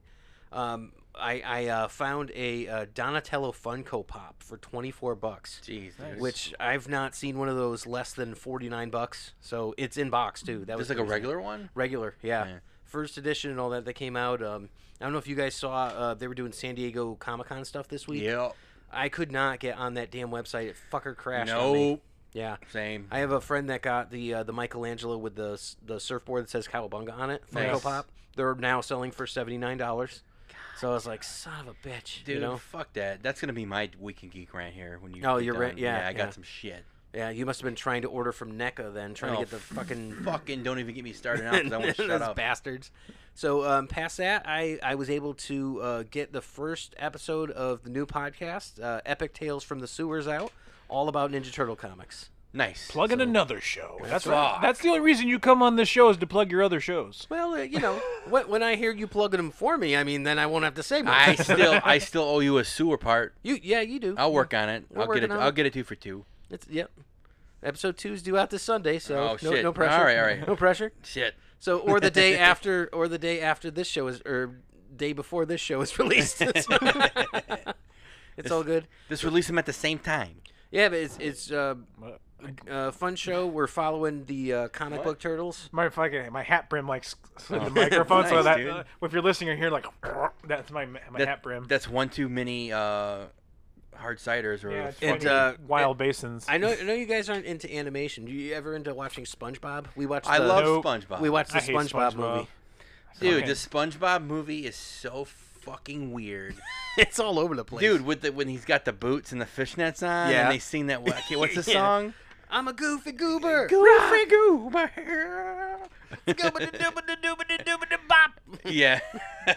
I found a Donatello Funko Pop for $24,
Jeez, dude.
which I've not seen one of those less than $49. So it's in box too. That was
Just like a
crazy.
regular one.
Regular, yeah.
Yeah.
First edition and all that came out. I don't know if you guys saw. They were doing San Diego Comic Con stuff this week.
Yeah.
I could not get on that damn website. It fucker crashed. On me.
Nope.
Yeah.
Same.
I have a friend that got the Michelangelo with the surfboard that says Cowabunga on it. Funko
Nice.
Pop. They're now selling for $79. So I was like, son of a bitch.
Dude,
you know?
fuck that. That's gonna be my Weekend Geek rant here when you.
Oh,
get
you're
done.
right. Yeah,
I
yeah.
got some shit.
Yeah, you must have been trying to order from NECA then, trying to
Oh,
get the fucking
Fucking don't even get me started now because I want to shut
those
up.
bastards. So past that, I was able to get the first episode of the new podcast, Epic Tales from the Sewers, out, all about Ninja Turtle comics.
Nice.
Plug in another show. That's
right.
right. That's the only reason you come on this show is to plug your other shows.
Well, you know, when I hear you plugging them for me, I mean, then I won't have to say much.
I still owe you a sewer part.
you do.
I'll work on it.
We're
I'll get it.
working on
I'll
it.
get it 2 for 2.
It's Yep. Episode 2 is due out this Sunday, so
Oh,
no,
shit.
no pressure.
All right.
No pressure.
Shit.
So, or the day after, this show is, or day before this show is released. It's all good.
Just release them at the same time.
Yeah, but it's fun show. We're following the comic book turtles.
My hat brim like slid the microphone, so
Nice,
that
dude.
if you're listening, you hear like that's my hat brim.
That's 1 too many hard ciders or
Yeah,
fucking-
20 wild basins.
I know you guys aren't into animation. Do you ever into watching SpongeBob? We watched.
I
the,
love
Nope.
SpongeBob.
We watched the
I hate
SpongeBob
SpongeBob.
movie.
Dude,
Okay.
the SpongeBob movie is so fucking weird.
It's all over the place.
Dude, when he's got the boots and the fishnets on,
Yeah.
and they sing that. Okay, what's the
Yeah.
song?
I'm a goofy goober.
Goofy Goober. Yeah.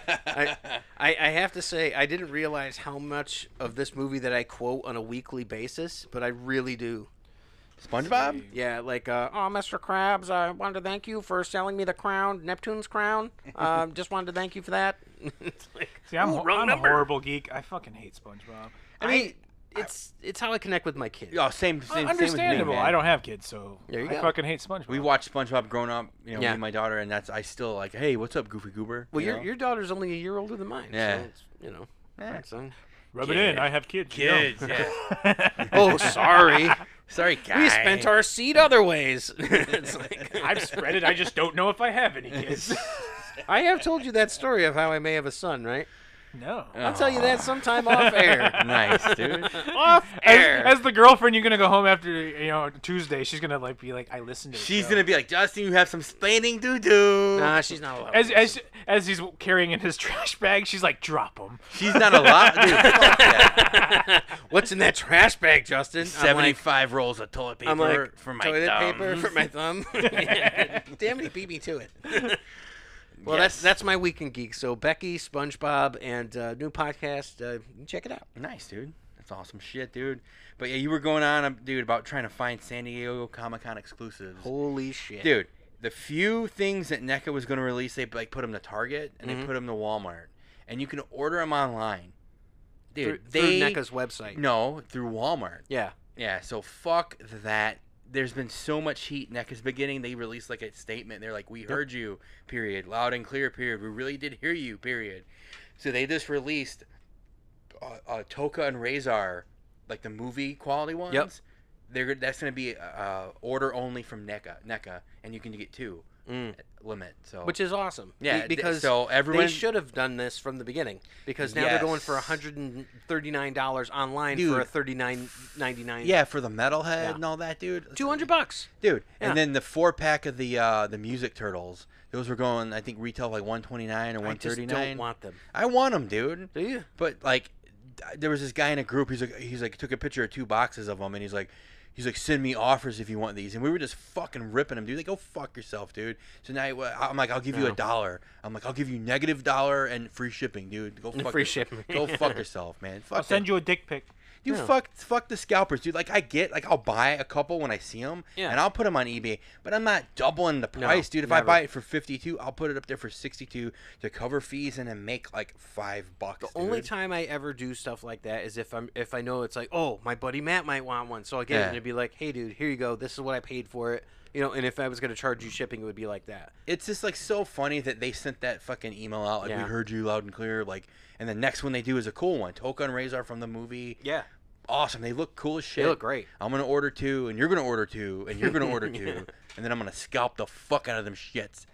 I have to say, I didn't realize how much of this movie that I quote on a weekly basis, but I really do.
SpongeBob?
Yeah, like, oh, Mr. Krabs, I wanted to thank you for selling me the crown, Neptune's crown. Just wanted to thank you for that. It's like,
See, I'm
ooh, wrong
I'm a
number.
horrible geek. I fucking hate SpongeBob.
I mean, it's how I connect with my kids.
Oh, same with me,
Understandable.
man.
I don't have kids, so
There you
I
go.
fucking hate SpongeBob.
We watched SpongeBob growing up, me
Yeah.
and my daughter, and I still like, hey, what's up, Goofy Goober?
Well,
You know?
your daughter's only a year older than mine.
Yeah.
So it's, you know.
Yeah.
So.
Rub it in. I have kids. you know.
Kids, yeah.
Oh, sorry.
Sorry, guy.
We spent our seed other ways. It's like,
I've spread it. I just don't know if I have any kids.
I have told you that story of how I may have a son, right?
No.
I'll tell you that sometime off air.
Nice, dude.
Off air.
As the girlfriend, you're gonna go home after Tuesday. She's gonna be like, I listened to. the
She's
show."
gonna be like, Justin, you have some splaining to do.
Nah, she's not allowed.
As he's carrying in his trash bag, she's like, drop him.
She's not allowed. Dude, fuck that.
What's in that trash bag, Justin? I'm like,
75 rolls of toilet paper
I'm like,
for my
toilet
thumbs.
paper for my thumb. Damn it, he beat me to it. Well,
Yes.
that's my weekend geek. So Becky, SpongeBob, and new podcast. Check it out.
Nice, dude. That's awesome shit, dude. But yeah, you were going on, dude, about trying to find San Diego Comic-Con exclusives.
Holy shit,
Dude, the few things that NECA was going to release, they like put them to Target and
Mm-hmm.
they put them to Walmart, and you can order them online. Dude,
through NECA's website.
No, through Walmart.
Yeah.
Yeah, so fuck that. There's been so much heat. NECA's beginning. They released like a statement. They're like, we heard you, period. Loud and clear, period. We really did hear you, period. So they just released Toka and Razor, like the movie quality ones.
Yep.
That's going to be order only from NECA, and you can get 2 limit. So
Which is awesome.
Yeah,
because
so everyone-
they should have done this from the beginning. Because now they're going for $139 online for a
Dude.
$39.99.
yeah, for the metalhead
Yeah.
and all that, dude.
$200.
Dude,
Yeah.
and then the 4-pack of the Music Turtles. Those were going, I think, retail like $129 or
I just
$139.
don't want them.
I want them, dude.
Do you?
But like, there was this guy in a group. He's like took a picture of 2 boxes of them, and he's like, send me offers if you want these. And we were just fucking ripping him, dude. Like, go fuck yourself, dude. So now I'm like, I'll give you $1. I'm like, I'll give you $-1 and free shipping, dude. Go fuck
Free
yourself.
shipping.
Go fuck yourself, man. Fuck
I'll send you a dick pic.
Dude,
Yeah.
fuck the scalpers, dude. Like, I'll buy a couple when I see them,
Yeah.
and I'll put them on eBay. But I'm not doubling the price, dude. If I
never.
buy it for 52, I'll put it up there for 62 to cover fees and then make like $5.
The only time I ever do stuff like that is if I know it's like, oh, my buddy Matt might want one, so I get it
Yeah.
and it'd be like, hey, dude, here you go. This is what I paid for it. You know, and if I was gonna charge you shipping, it would be like that.
It's just like so funny that they sent that fucking email out like
Yeah.
we heard you loud and clear, like, and the next one they do is a cool one. Toka and Razor from the movie.
Yeah,
Awesome. They look cool as shit.
they look great.
I'm gonna order 2, and you're gonna order 2, and you're gonna order 2, and then I'm gonna scalp the fuck out of them shits.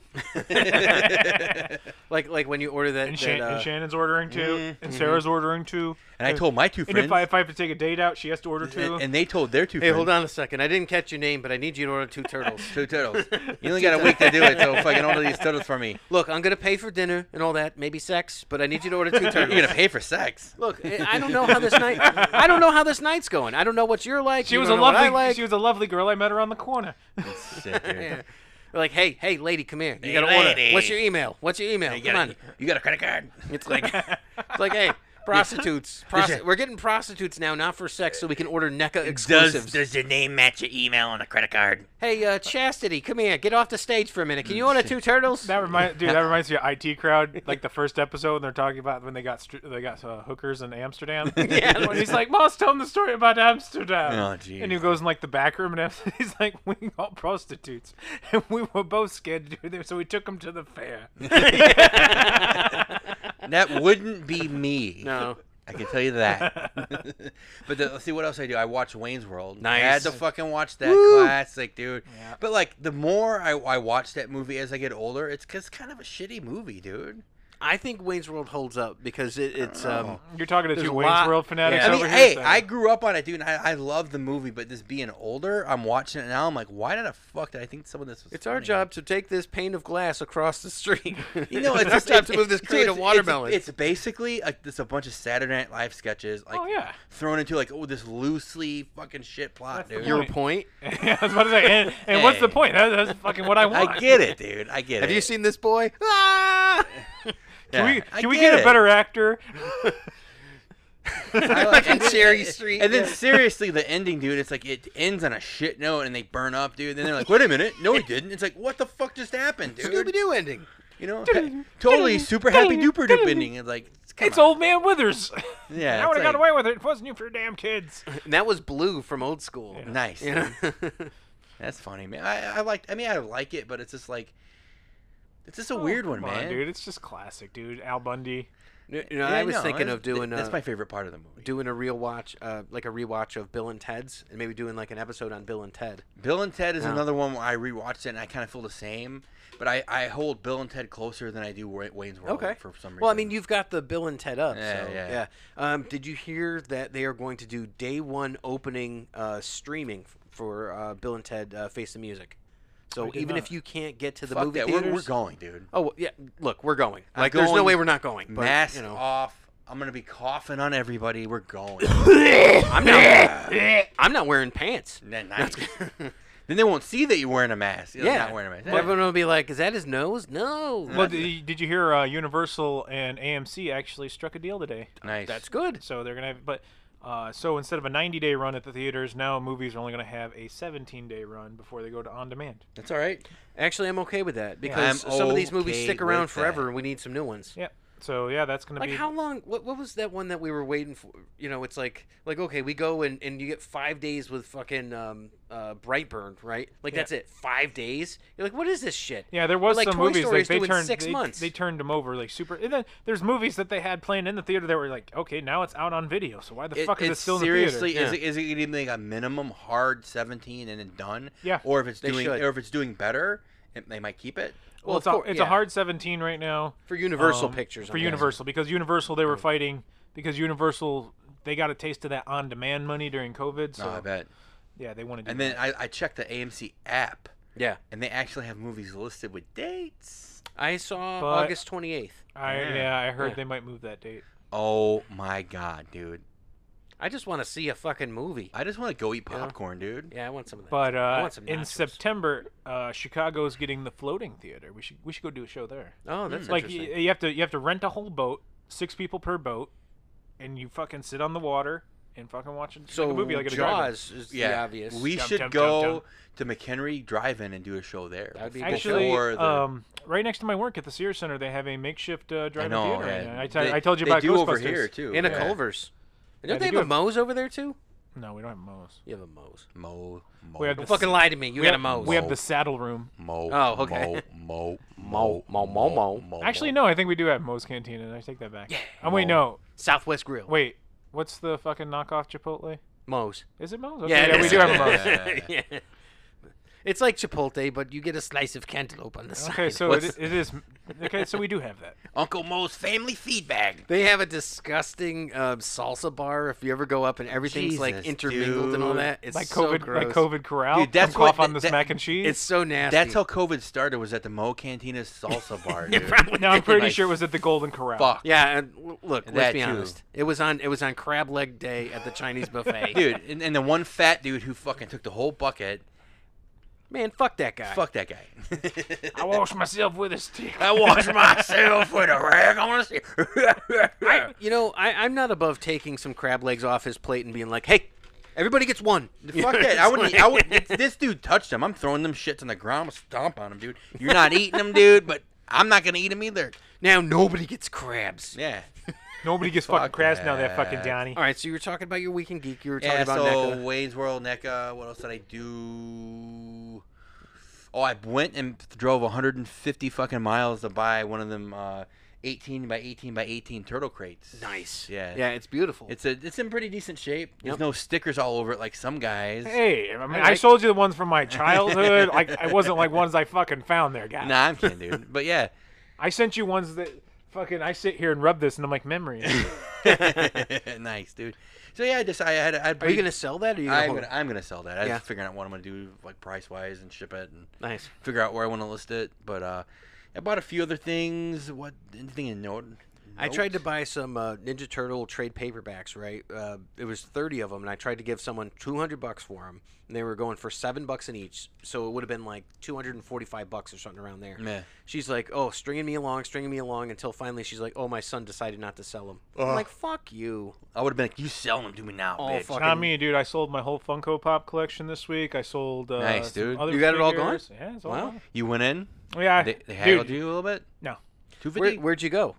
Like when you order that.
And,
that,
and Shannon's ordering too, and Sarah's ordering too.
And I told my two
And
friends.
if I have to take a date out, she has to order too.
And they told their two
Hey,
friends.
hold on a second. I didn't catch your name, but I need you to order 2 turtles.
2 turtles. You only got a week to do it, so fucking order these turtles for me.
Look, I'm gonna pay for dinner and all that, maybe sex, but I need you to order 2 turtles.
You're gonna pay for sex.
Look, I don't know how this night. I don't know how this night's going. I don't know what you're like.
She
you
was
don't
a
know what I
lovely.
like.
She was a lovely girl. I met her on the corner.
Shit, dude.
Yeah. We're like, hey, lady, come here. You
Hey,
gotta
lady.
order. What's your email? What's your email?
You
Come
got
on.
You got a credit card?
It's like, hey, prostitutes. We're getting prostitutes now, not for sex, so we can order NECA exclusives.
Does your name match your email on a credit card?
Hey, Chastity, come here. Get off the stage for a minute. Can you order 2 turtles?
That reminds me of IT Crowd, like the first episode, and they're talking about when they got hookers in Amsterdam.
Yeah.
When he's like, "Moss, tell him the story about Amsterdam."
Oh, jeez.
And he goes in like the back room, and he's like, "We all prostitutes, and we were both scared to do this, so we took them to the fair."
That wouldn't be me.
No.
I can tell you that. But let's see what else I do. I watch Wayne's World.
Nice.
I had to fucking watch that classic, dude.
Yeah.
But like, the more I watch that movie as I get older, it's kind of a shitty movie, dude.
I think Wayne's World holds up because it's
You're talking to
There's
two
a
Wayne's
lot-
World fanatics
Yeah.
I
over
mean,
here.
hey,
so-
I grew up on it, dude. And I love the movie, but this being older, I'm watching it now. I'm like, why did I think some of this was
It's our
funny?
job to take this pane of glass across the street.
You know, it's
our
just
job to move this crate of watermelon.
It's basically it's a bunch of Saturday Night Live sketches, like
Oh, yeah.
thrown into like this loosely fucking shit plot,
That's the
dude.
Your point?
Yeah, I was about to say, and what's the
Hey.
point? That's fucking what I want.
I get it, dude. I get
Have
it.
you seen this boy? Ah!
Yeah,
Can we get a better actor?
Fucking Cherry Street.
And then seriously, the ending, dude, it's like it ends on a shit note, and they burn up, dude. Then they're like, "Wait a minute, no, it didn't." It's like, what the fuck just happened, dude?
Scooby Doo ending.
You know, totally super happy duper dupe ending. It's like, come
It's
on.
Old Man Withers.
Yeah,
I would
it's
have got
like-
away with it. It wasn't you for your damn kids.
And that was Blue from Old School.
Nice.
You know?
That's funny, man. I like it, but it's just like, it's just a weird one,
Come on,
man.
dude. It's just classic, dude. Al Bundy.
You know, I was thinking
that's-
of doing
That's my favorite part of the movie.
doing a real watch, like a rewatch of Bill and Ted's, and maybe doing like an episode on Bill and Ted.
Bill and Ted is
Yeah.
another one where I rewatched it and I kind of feel the same. But I hold Bill and Ted closer than I do Wayne's World for some reason.
Well, I mean, you've got the Bill and Ted up.
Yeah,
so,
yeah.
Did you hear that they are going to do day one opening streaming for Bill and Ted Face the Music? So
I did
even
not.
if you can't get to the
fuck
movie
that.
theaters,
We're going, dude.
Oh well, yeah, look, we're going.
I'm
Like, there's no
going
way we're not going. But,
Mask
you know,
off. I'm gonna be coughing on everybody. We're going.
I'm not wearing pants.
Nice. Then they won't see that you're wearing a mask. You're
Yeah,
not wearing a mask.
everyone will be like, "Is that his nose?" No.
Well, did you hear Universal and AMC actually struck a deal today?
Nice.
That's good.
So they're gonna have, but so instead of a 90-day run at the theaters, now movies are only gonna have a 17-day run before they go to on demand.
That's all right.
Actually, I'm okay with that because
I'm
some of these movies
okay
stick around
with
forever,
that.
and we need some new ones.
Yeah. So yeah, that's gonna
Like
be.
how long? What was that one that we were waiting for? You know, it's like okay, we go and you get 5 days with fucking Brightburn, right? Like
Yeah.
that's it, 5 days. You're like, what is this shit?
Yeah, there was
Like,
some
Toy
movies
Story
like
is
they
doing
turned
6 months.
they turned them over like super. And then there's movies that they had playing in the theater that were like, okay, now it's out on video. So why the fuck is it
It's
still in the
seriously,
theater?
is it going to be like a minimum hard 17 and then done?
Yeah.
Or if it's
They
doing,
should.
or if it's doing better, they might keep it.
Well,
of
it's
course,
it's
yeah.
a hard 17 right now
For Universal Pictures.
for
I'm
Universal because Universal they were fighting because Universal they got a taste of that on-demand money during COVID. So
No, I bet.
yeah, they want to do
And
that.
then I checked the AMC app,
guessing. Yeah,
and they actually have movies listed with dates.
I saw
But-
August 28th.
I heard
Yeah.
they might move that date.
Oh my god, dude!
I just want to see a fucking movie.
I just want to go eat popcorn, dude.
Yeah, I want some of that.
But
I want some
in
nachos.
September, Chicago's getting the floating theater. We should go do a show there.
Oh, that's
Like
interesting.
you have to rent a whole boat, 6 people per boat, and you fucking sit on the water and fucking watch
So
a movie like at a drive-in.
Jaws is the obvious.
We
Dum,
should
dum,
go
dum,
to McHenry Drive-In and do a show there.
That'd be
Actually,
before the-
right next to my work at the Sears Center, they have a makeshift drive-in
know,
theater.
yeah.
Yeah.
They-
I told you
they
about
do
Ghostbusters.
over here too.
in a
yeah.
Culver's. Don't
they
they
do
have a
have-
Moe's over there too?
No, we don't have Moe's.
You have a Moe's.
Mo.
We have
Don't
the-
fucking lie to me. You
we
got a
have,
Moe's.
We have the saddle room.
Mo.
Oh, okay.
Mo.
Mo.
Actually, no, I think we do have Moe's Cantina. I take that back. Oh, wait, no.
Southwest Grill.
Wait, what's the fucking knockoff Chipotle?
Moe's.
Is it Moe's?
Yeah, it
we
is.
do have a Moe's.
Yeah. It's like Chipotle, but you get a slice of cantaloupe on the side.
Okay, so it is. Okay, so we do have that.
Uncle Mo's family feedback.
They have a disgusting salsa bar. If you ever go up and everything's like
Jesus,
intermingled and all
dude.
that, it's
Like
so
COVID,
gross.
like COVID Corral.
Dude, that's
Come cough
what-
on this
that-
mac and cheese.
It's so nasty.
That's how COVID started. Was at the Mo Cantina's salsa bar, dude.
No, I'm pretty
Like,
sure it was at the Golden Corral.
Fuck,
Yeah, and look, let's
That
be
too.
honest. It was on crab leg day at the Chinese buffet.
dude. And the one fat dude who fucking took the whole bucket.
Man, fuck that guy.
Fuck that guy.
I wash myself with a stick.
I wash myself with a rag. I want to see.
You know, I'm not above taking some crab legs off his plate and being like, "Hey, everybody gets one."
Fuck that. I wouldn't. I would. If this dude touched them, I'm throwing them shits on the ground. I'm gonna stomp on them, dude. You're not eating them, dude. But I'm not gonna eat them either.
Now nobody gets crabs.
Yeah.
Nobody gets fucking
Fuck
crabs now. That
that.
fucking Donnie.
All right, so you were talking about your weekend geek. You were talking
Yeah.
about
So
NECA.
Wayne's World, NECA. What else did I do? Oh, I went and drove 150 fucking miles to buy one of them 18 by 18 by 18 turtle crates.
Nice.
Yeah.
Yeah, it's beautiful.
It's in pretty decent shape. There's
Yep.
no stickers all over it like some guys.
Hey, I mean,
I
I sold you the ones from my childhood. Like, I wasn't like ones I fucking found there, guys.
Nah, I'm kidding, dude. But yeah.
I sent you ones that fucking. I sit here and rub this, and I'm like memory.
Nice, dude. So yeah, I had.
Are you gonna sell that? Or are you gonna
I'm gonna sell that. I'm
Yeah.
just figuring out what I'm gonna do, like price wise, and ship it, and
Nice.
figure out where I want to list it. But I bought a few other things. What anything in note?
I tried to buy some Ninja Turtle trade paperbacks. Right, it was 30 of them, and I tried to give someone $200 for them, and they were going for $7 in each. So it would have been like $245 or something around there.
Yeah.
She's like, "Oh, stringing me along," until finally she's like, "Oh, my son decided not to sell them." I'm like, "Fuck you."
I would have been like, you selling them to me now,
Oh,
bitch.
fuck.
Not me, dude. I sold my whole Funko Pop collection this week. I sold.
Nice,
some
dude.
Other
You got it all gone?
figures. Yeah, it's all
Wow.
gone.
You went in.
Yeah,
They haggled
dude.
you a little bit.
No,
$250.
Where'd you go?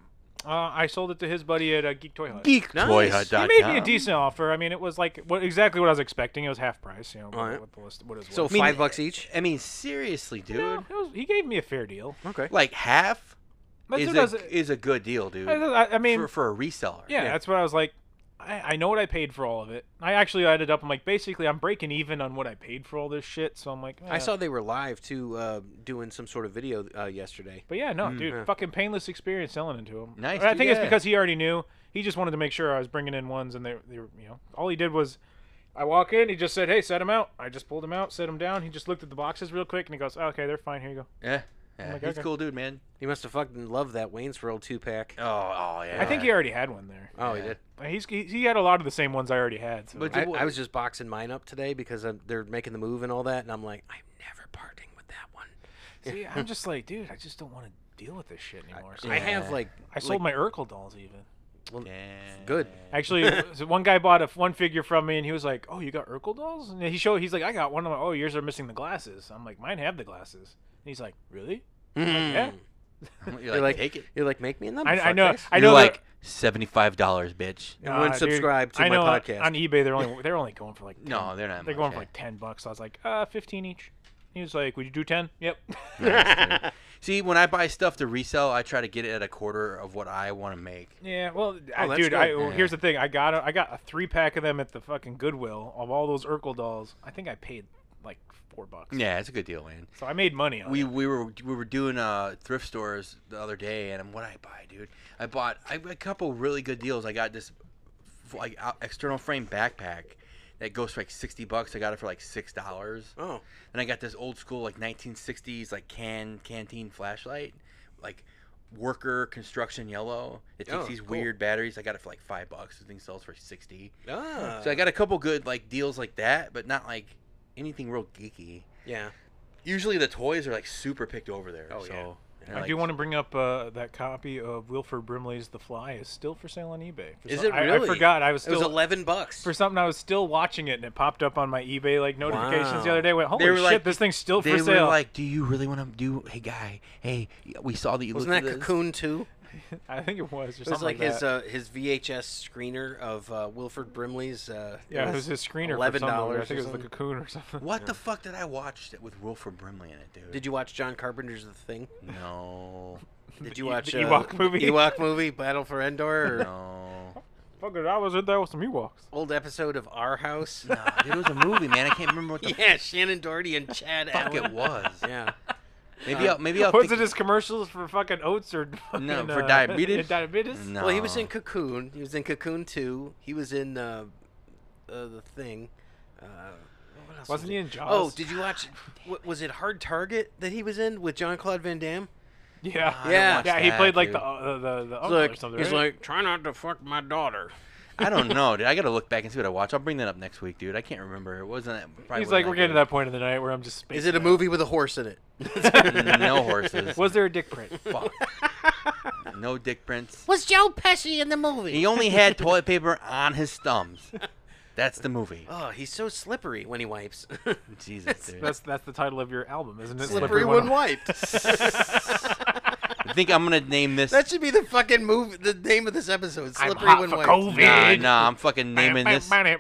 I sold it to his buddy at Geek Toy Hut.
GeekToyHut.com.
He made me a decent offer. I mean, it was like exactly what I was expecting. It was half price, you know,
All right.
what is
So
worth.
mean,
$5 each.
I mean, seriously, dude.
Yeah, he gave me a fair deal.
Okay.
Like half
That's
is
what I was-
is a good deal, dude.
I mean,
for a reseller.
yeah, that's what I was like. I know what I paid for all of it. I actually added up. I'm like, basically, I'm breaking even on what I paid for all this shit. So I'm like,
I saw they were live too, doing some sort of video yesterday.
But yeah, no, dude, fucking painless experience selling it to him.
Nice,
I
dude,
think it's
yeah.
because he already knew. He just wanted to make sure I was bringing in ones, and they were, you know, all he did was, I walk in, he just said, "Hey, set them out." I just pulled them out, set them down. He just looked at the boxes real quick, and he goes, oh, "Okay, they're fine. Here you go."
Yeah. Yeah,
like,
he's
okay.
a cool dude, man.
He must have fucking loved that Wayne's World 2-pack.
Oh yeah.
I think he already had one there.
Oh, he
Yeah.
did.
He had a lot of the same ones I already had. So.
But
I was just boxing mine up today because they're making the move and all that, and I'm like, I'm never parting with that one.
See, I'm just like, dude, I just don't want to deal with this shit anymore. So
I have
Yeah.
like
I sold my Urkel dolls even.
Yeah.
good.
Actually, so one guy bought one figure from me, and he was like, "Oh, you got Urkel dolls?" And he's like, "I got one." I'm like, "Oh, yours are missing the glasses." I'm like, "Mine have the glasses." And he's like, "Really?" Yeah.
You're like, take it.
You're like, make me a number.
I know.
fuckface."
I
You're
know.
like $75, bitch.
Everyone subscribe to
I
my
know,
podcast.
on eBay. They're only going for like 10,
No, they're not
They're
much,
going for
yeah.
like $10. So I was like, 15 each. He was like, "Would you do 10?" Yep.
Nice, dude. See, when I buy stuff to resell, I try to get it at a quarter of what I want to make.
Yeah. Well,
that's
dude,
good.
well, here's the thing. I got a 3-pack of them at the fucking Goodwill of all those Urkel dolls. I think I paid like $4.
Yeah, it's a good deal, man.
So I made money on it.
We were doing thrift stores the other day, and what did I buy, dude? I bought a couple really good deals. I got this like external frame backpack that goes for like $60. I got it for like $6.
Oh,
And I got this old school like 1960s like canteen flashlight, like worker construction yellow. It takes
Oh,
these
cool.
weird batteries. I got it for like $5. The thing sells for 60.
ah,
So I got a couple good like deals like that, but not like anything real geeky.
yeah.
Usually the toys are like super picked over there.
Oh,
so,
yeah.
and,
I
like,
do want to bring up that copy of Wilford Brimley's The Fly is still for sale on eBay.
Is it
I
really?
forgot. I was
It was
still
$11.
for something. I was still watching it, and it popped up on my eBay like notifications the
Wow.
other day. I went, holy
They were
shit,
like-
this thing's still
they
for sale.
were like, "Do you really want to do? Hey guy, hey, we saw that you
Wasn't
looked
that
at this."
Cocoon too?
I think it was. Or
It was
something
like
that.
his VHS screener of Wilford Brimley's.
Yeah, it was his screener
$11
for some movie. I
or
think it was the
something.
Cocoon or something.
What the fuck did I watch that with Wilford Brimley in it, dude?
Did you watch John Carpenter's The Thing?
No.
Did
The
you
E-
watch
the Ewok movie?
Ewok movie, Battle for Endor? Or?
No.
Fucking, I was in there with some Ewoks.
Old episode of Our House.
Nah, dude, it was a movie, man. I can't remember what the
Yeah, Shannon Doherty and Chad
fuck
Allen.
it was.
Yeah.
Maybe I'll
Was
think-
it his commercials for fucking oats or
No,
fucking,
for diabetes?
diabetes?
No.
Well, he was in Cocoon. He was in Cocoon 2. He was in the thing. What else
Wasn't
was
he in Jaws?
Oh, did you watch? Was it Hard Target that he was in with Jean-Claude Van Damme?
Yeah,
I don't
Yeah.
watch
yeah. He
that,
played like
dude.
the uncle or something.
he's
right?
like, try not to fuck my daughter.
I don't know, dude. I gotta look back and see what I watched. I'll bring that up next week, dude. I can't remember. It wasn't. Probably
He's like,
wasn't
we're getting to
good.
that point of the night where I'm just.
Is it a
spacing
movie with a horse in it?
No horses.
out. Was there a dick print?
Fuck. No dick prints.
Was Joe Pesci in the movie?
He only had toilet paper on his thumbs. That's the movie.
Oh, he's so slippery when he wipes.
Jesus, dude.
That's the title of your album, isn't it?
slippery when wiped.
I think I'm gonna name this.
That should be the fucking movie. The name of this episode.
I'm
Slippery
hot
when
for
wiped.
COVID.
Nah, I'm fucking naming this.
Bam.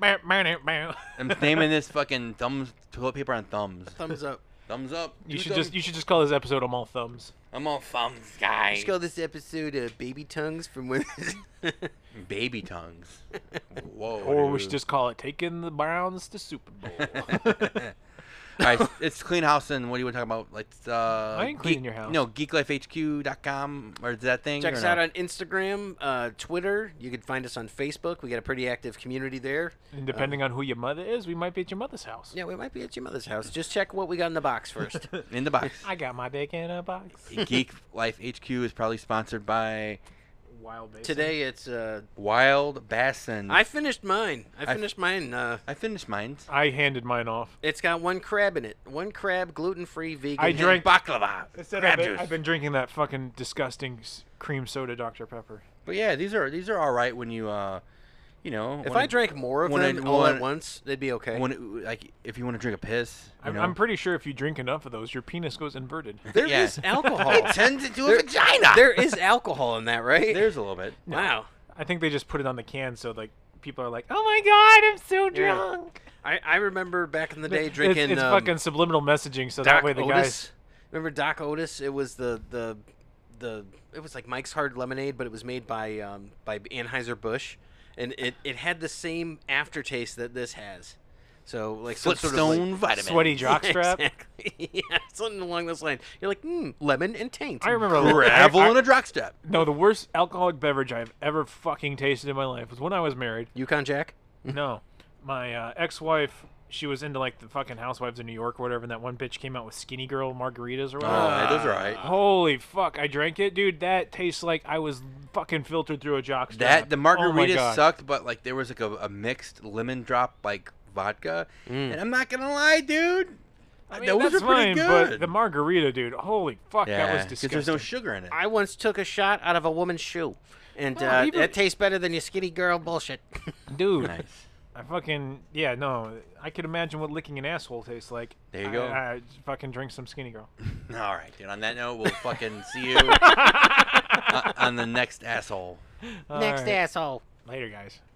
I'm naming this fucking thumbs toilet paper on thumbs.
Thumbs up.
Thumbs up.
You
Two
should
thumbs.
just call this episode "I'm All Thumbs."
I'm all thumbs, guy.
Let's call this episode Baby Tongues from when.
Baby tongues. Whoa.
Or we
dude.
should just call it "Taking the Browns to Super Bowl."
All right, it's Clean House, and what do you want to talk about? Like,
I ain't cleaning your house.
No, geeklifehq.com or is that thing?
Check
or
us
no?
out on Instagram, Twitter. You can find us on Facebook. We got a pretty active community there.
And depending on who your mother is, we might be at your mother's house.
Yeah, we might be at your mother's house. Just check what we got in the box first.
In the box.
I got my dick in a box.
Geek Life HQ is probably sponsored by
Wild Basin.
Today it's
Wild Bassin.
I finished mine. I finished mine.
I finished mine.
I handed mine off.
It's got one crab in it. One crab, gluten-free, vegan.
I
ham.
drank
Baklava.
Instead,
Crab juice.
I've been drinking that fucking disgusting cream soda Dr. Pepper.
But yeah, these are all right when you you know.
If
when-
I drank more of
when
them
I-
all
when-
at once, they'd be okay.
when like if you want to drink a piss. You know?
I'm pretty sure if you drink enough of those, your penis goes inverted.
There is
Yeah.
alcohol.
It turns into a
There-
vagina.
There is alcohol in that, right?
There's a little bit.
Wow.
I think they just put it on the can so like people are like, "Oh my god, I'm so
Yeah.
drunk."
I remember back in the day drinking.
It's fucking subliminal messaging, so that
Doc
way the
Otis.
guys.
Remember Doc Otis? It was the it was like Mike's Hard Lemonade, but it was made by Anheuser-Busch, and it had the same aftertaste that this has. So like some sort of
Flintstone
like,
vitamin.
Sweaty jockstrap.
Exactly. Yeah, something along those lines. You're like, lemon and taint.
I remember
Gravel
I-
and a drop step.
No, the worst alcoholic beverage I've ever fucking tasted in my life was when I was married.
Yukon Jack.
No, my ex-wife, she was into like the fucking Housewives of New York or whatever, and that one bitch came out with Skinny Girl margaritas or
Oh,
whatever.
yeah, those are right.
Holy fuck! I drank it, dude. That tastes like I was fucking filtered through a jockstrap.
That the
Oh my
margaritas
God.
sucked, but like there was like a mixed lemon drop like vodka, and I'm not gonna lie, dude.
I mean,
those
that's
are pretty
fine,
good.
but the margarita, dude. Holy fuck, that was
because
disgusting.
there's no sugar in it.
I once took a shot out of a woman's shoe, and
Oh, even-
that tastes better than your skinny girl bullshit.
Dude,
Nice.
I fucking no. I could imagine what licking an asshole tastes like.
There you go.
I fucking drink some Skinny Girl.
All right, dude. On that note, we'll fucking see you on the next asshole.
All
Next
right.
asshole.
Later, guys.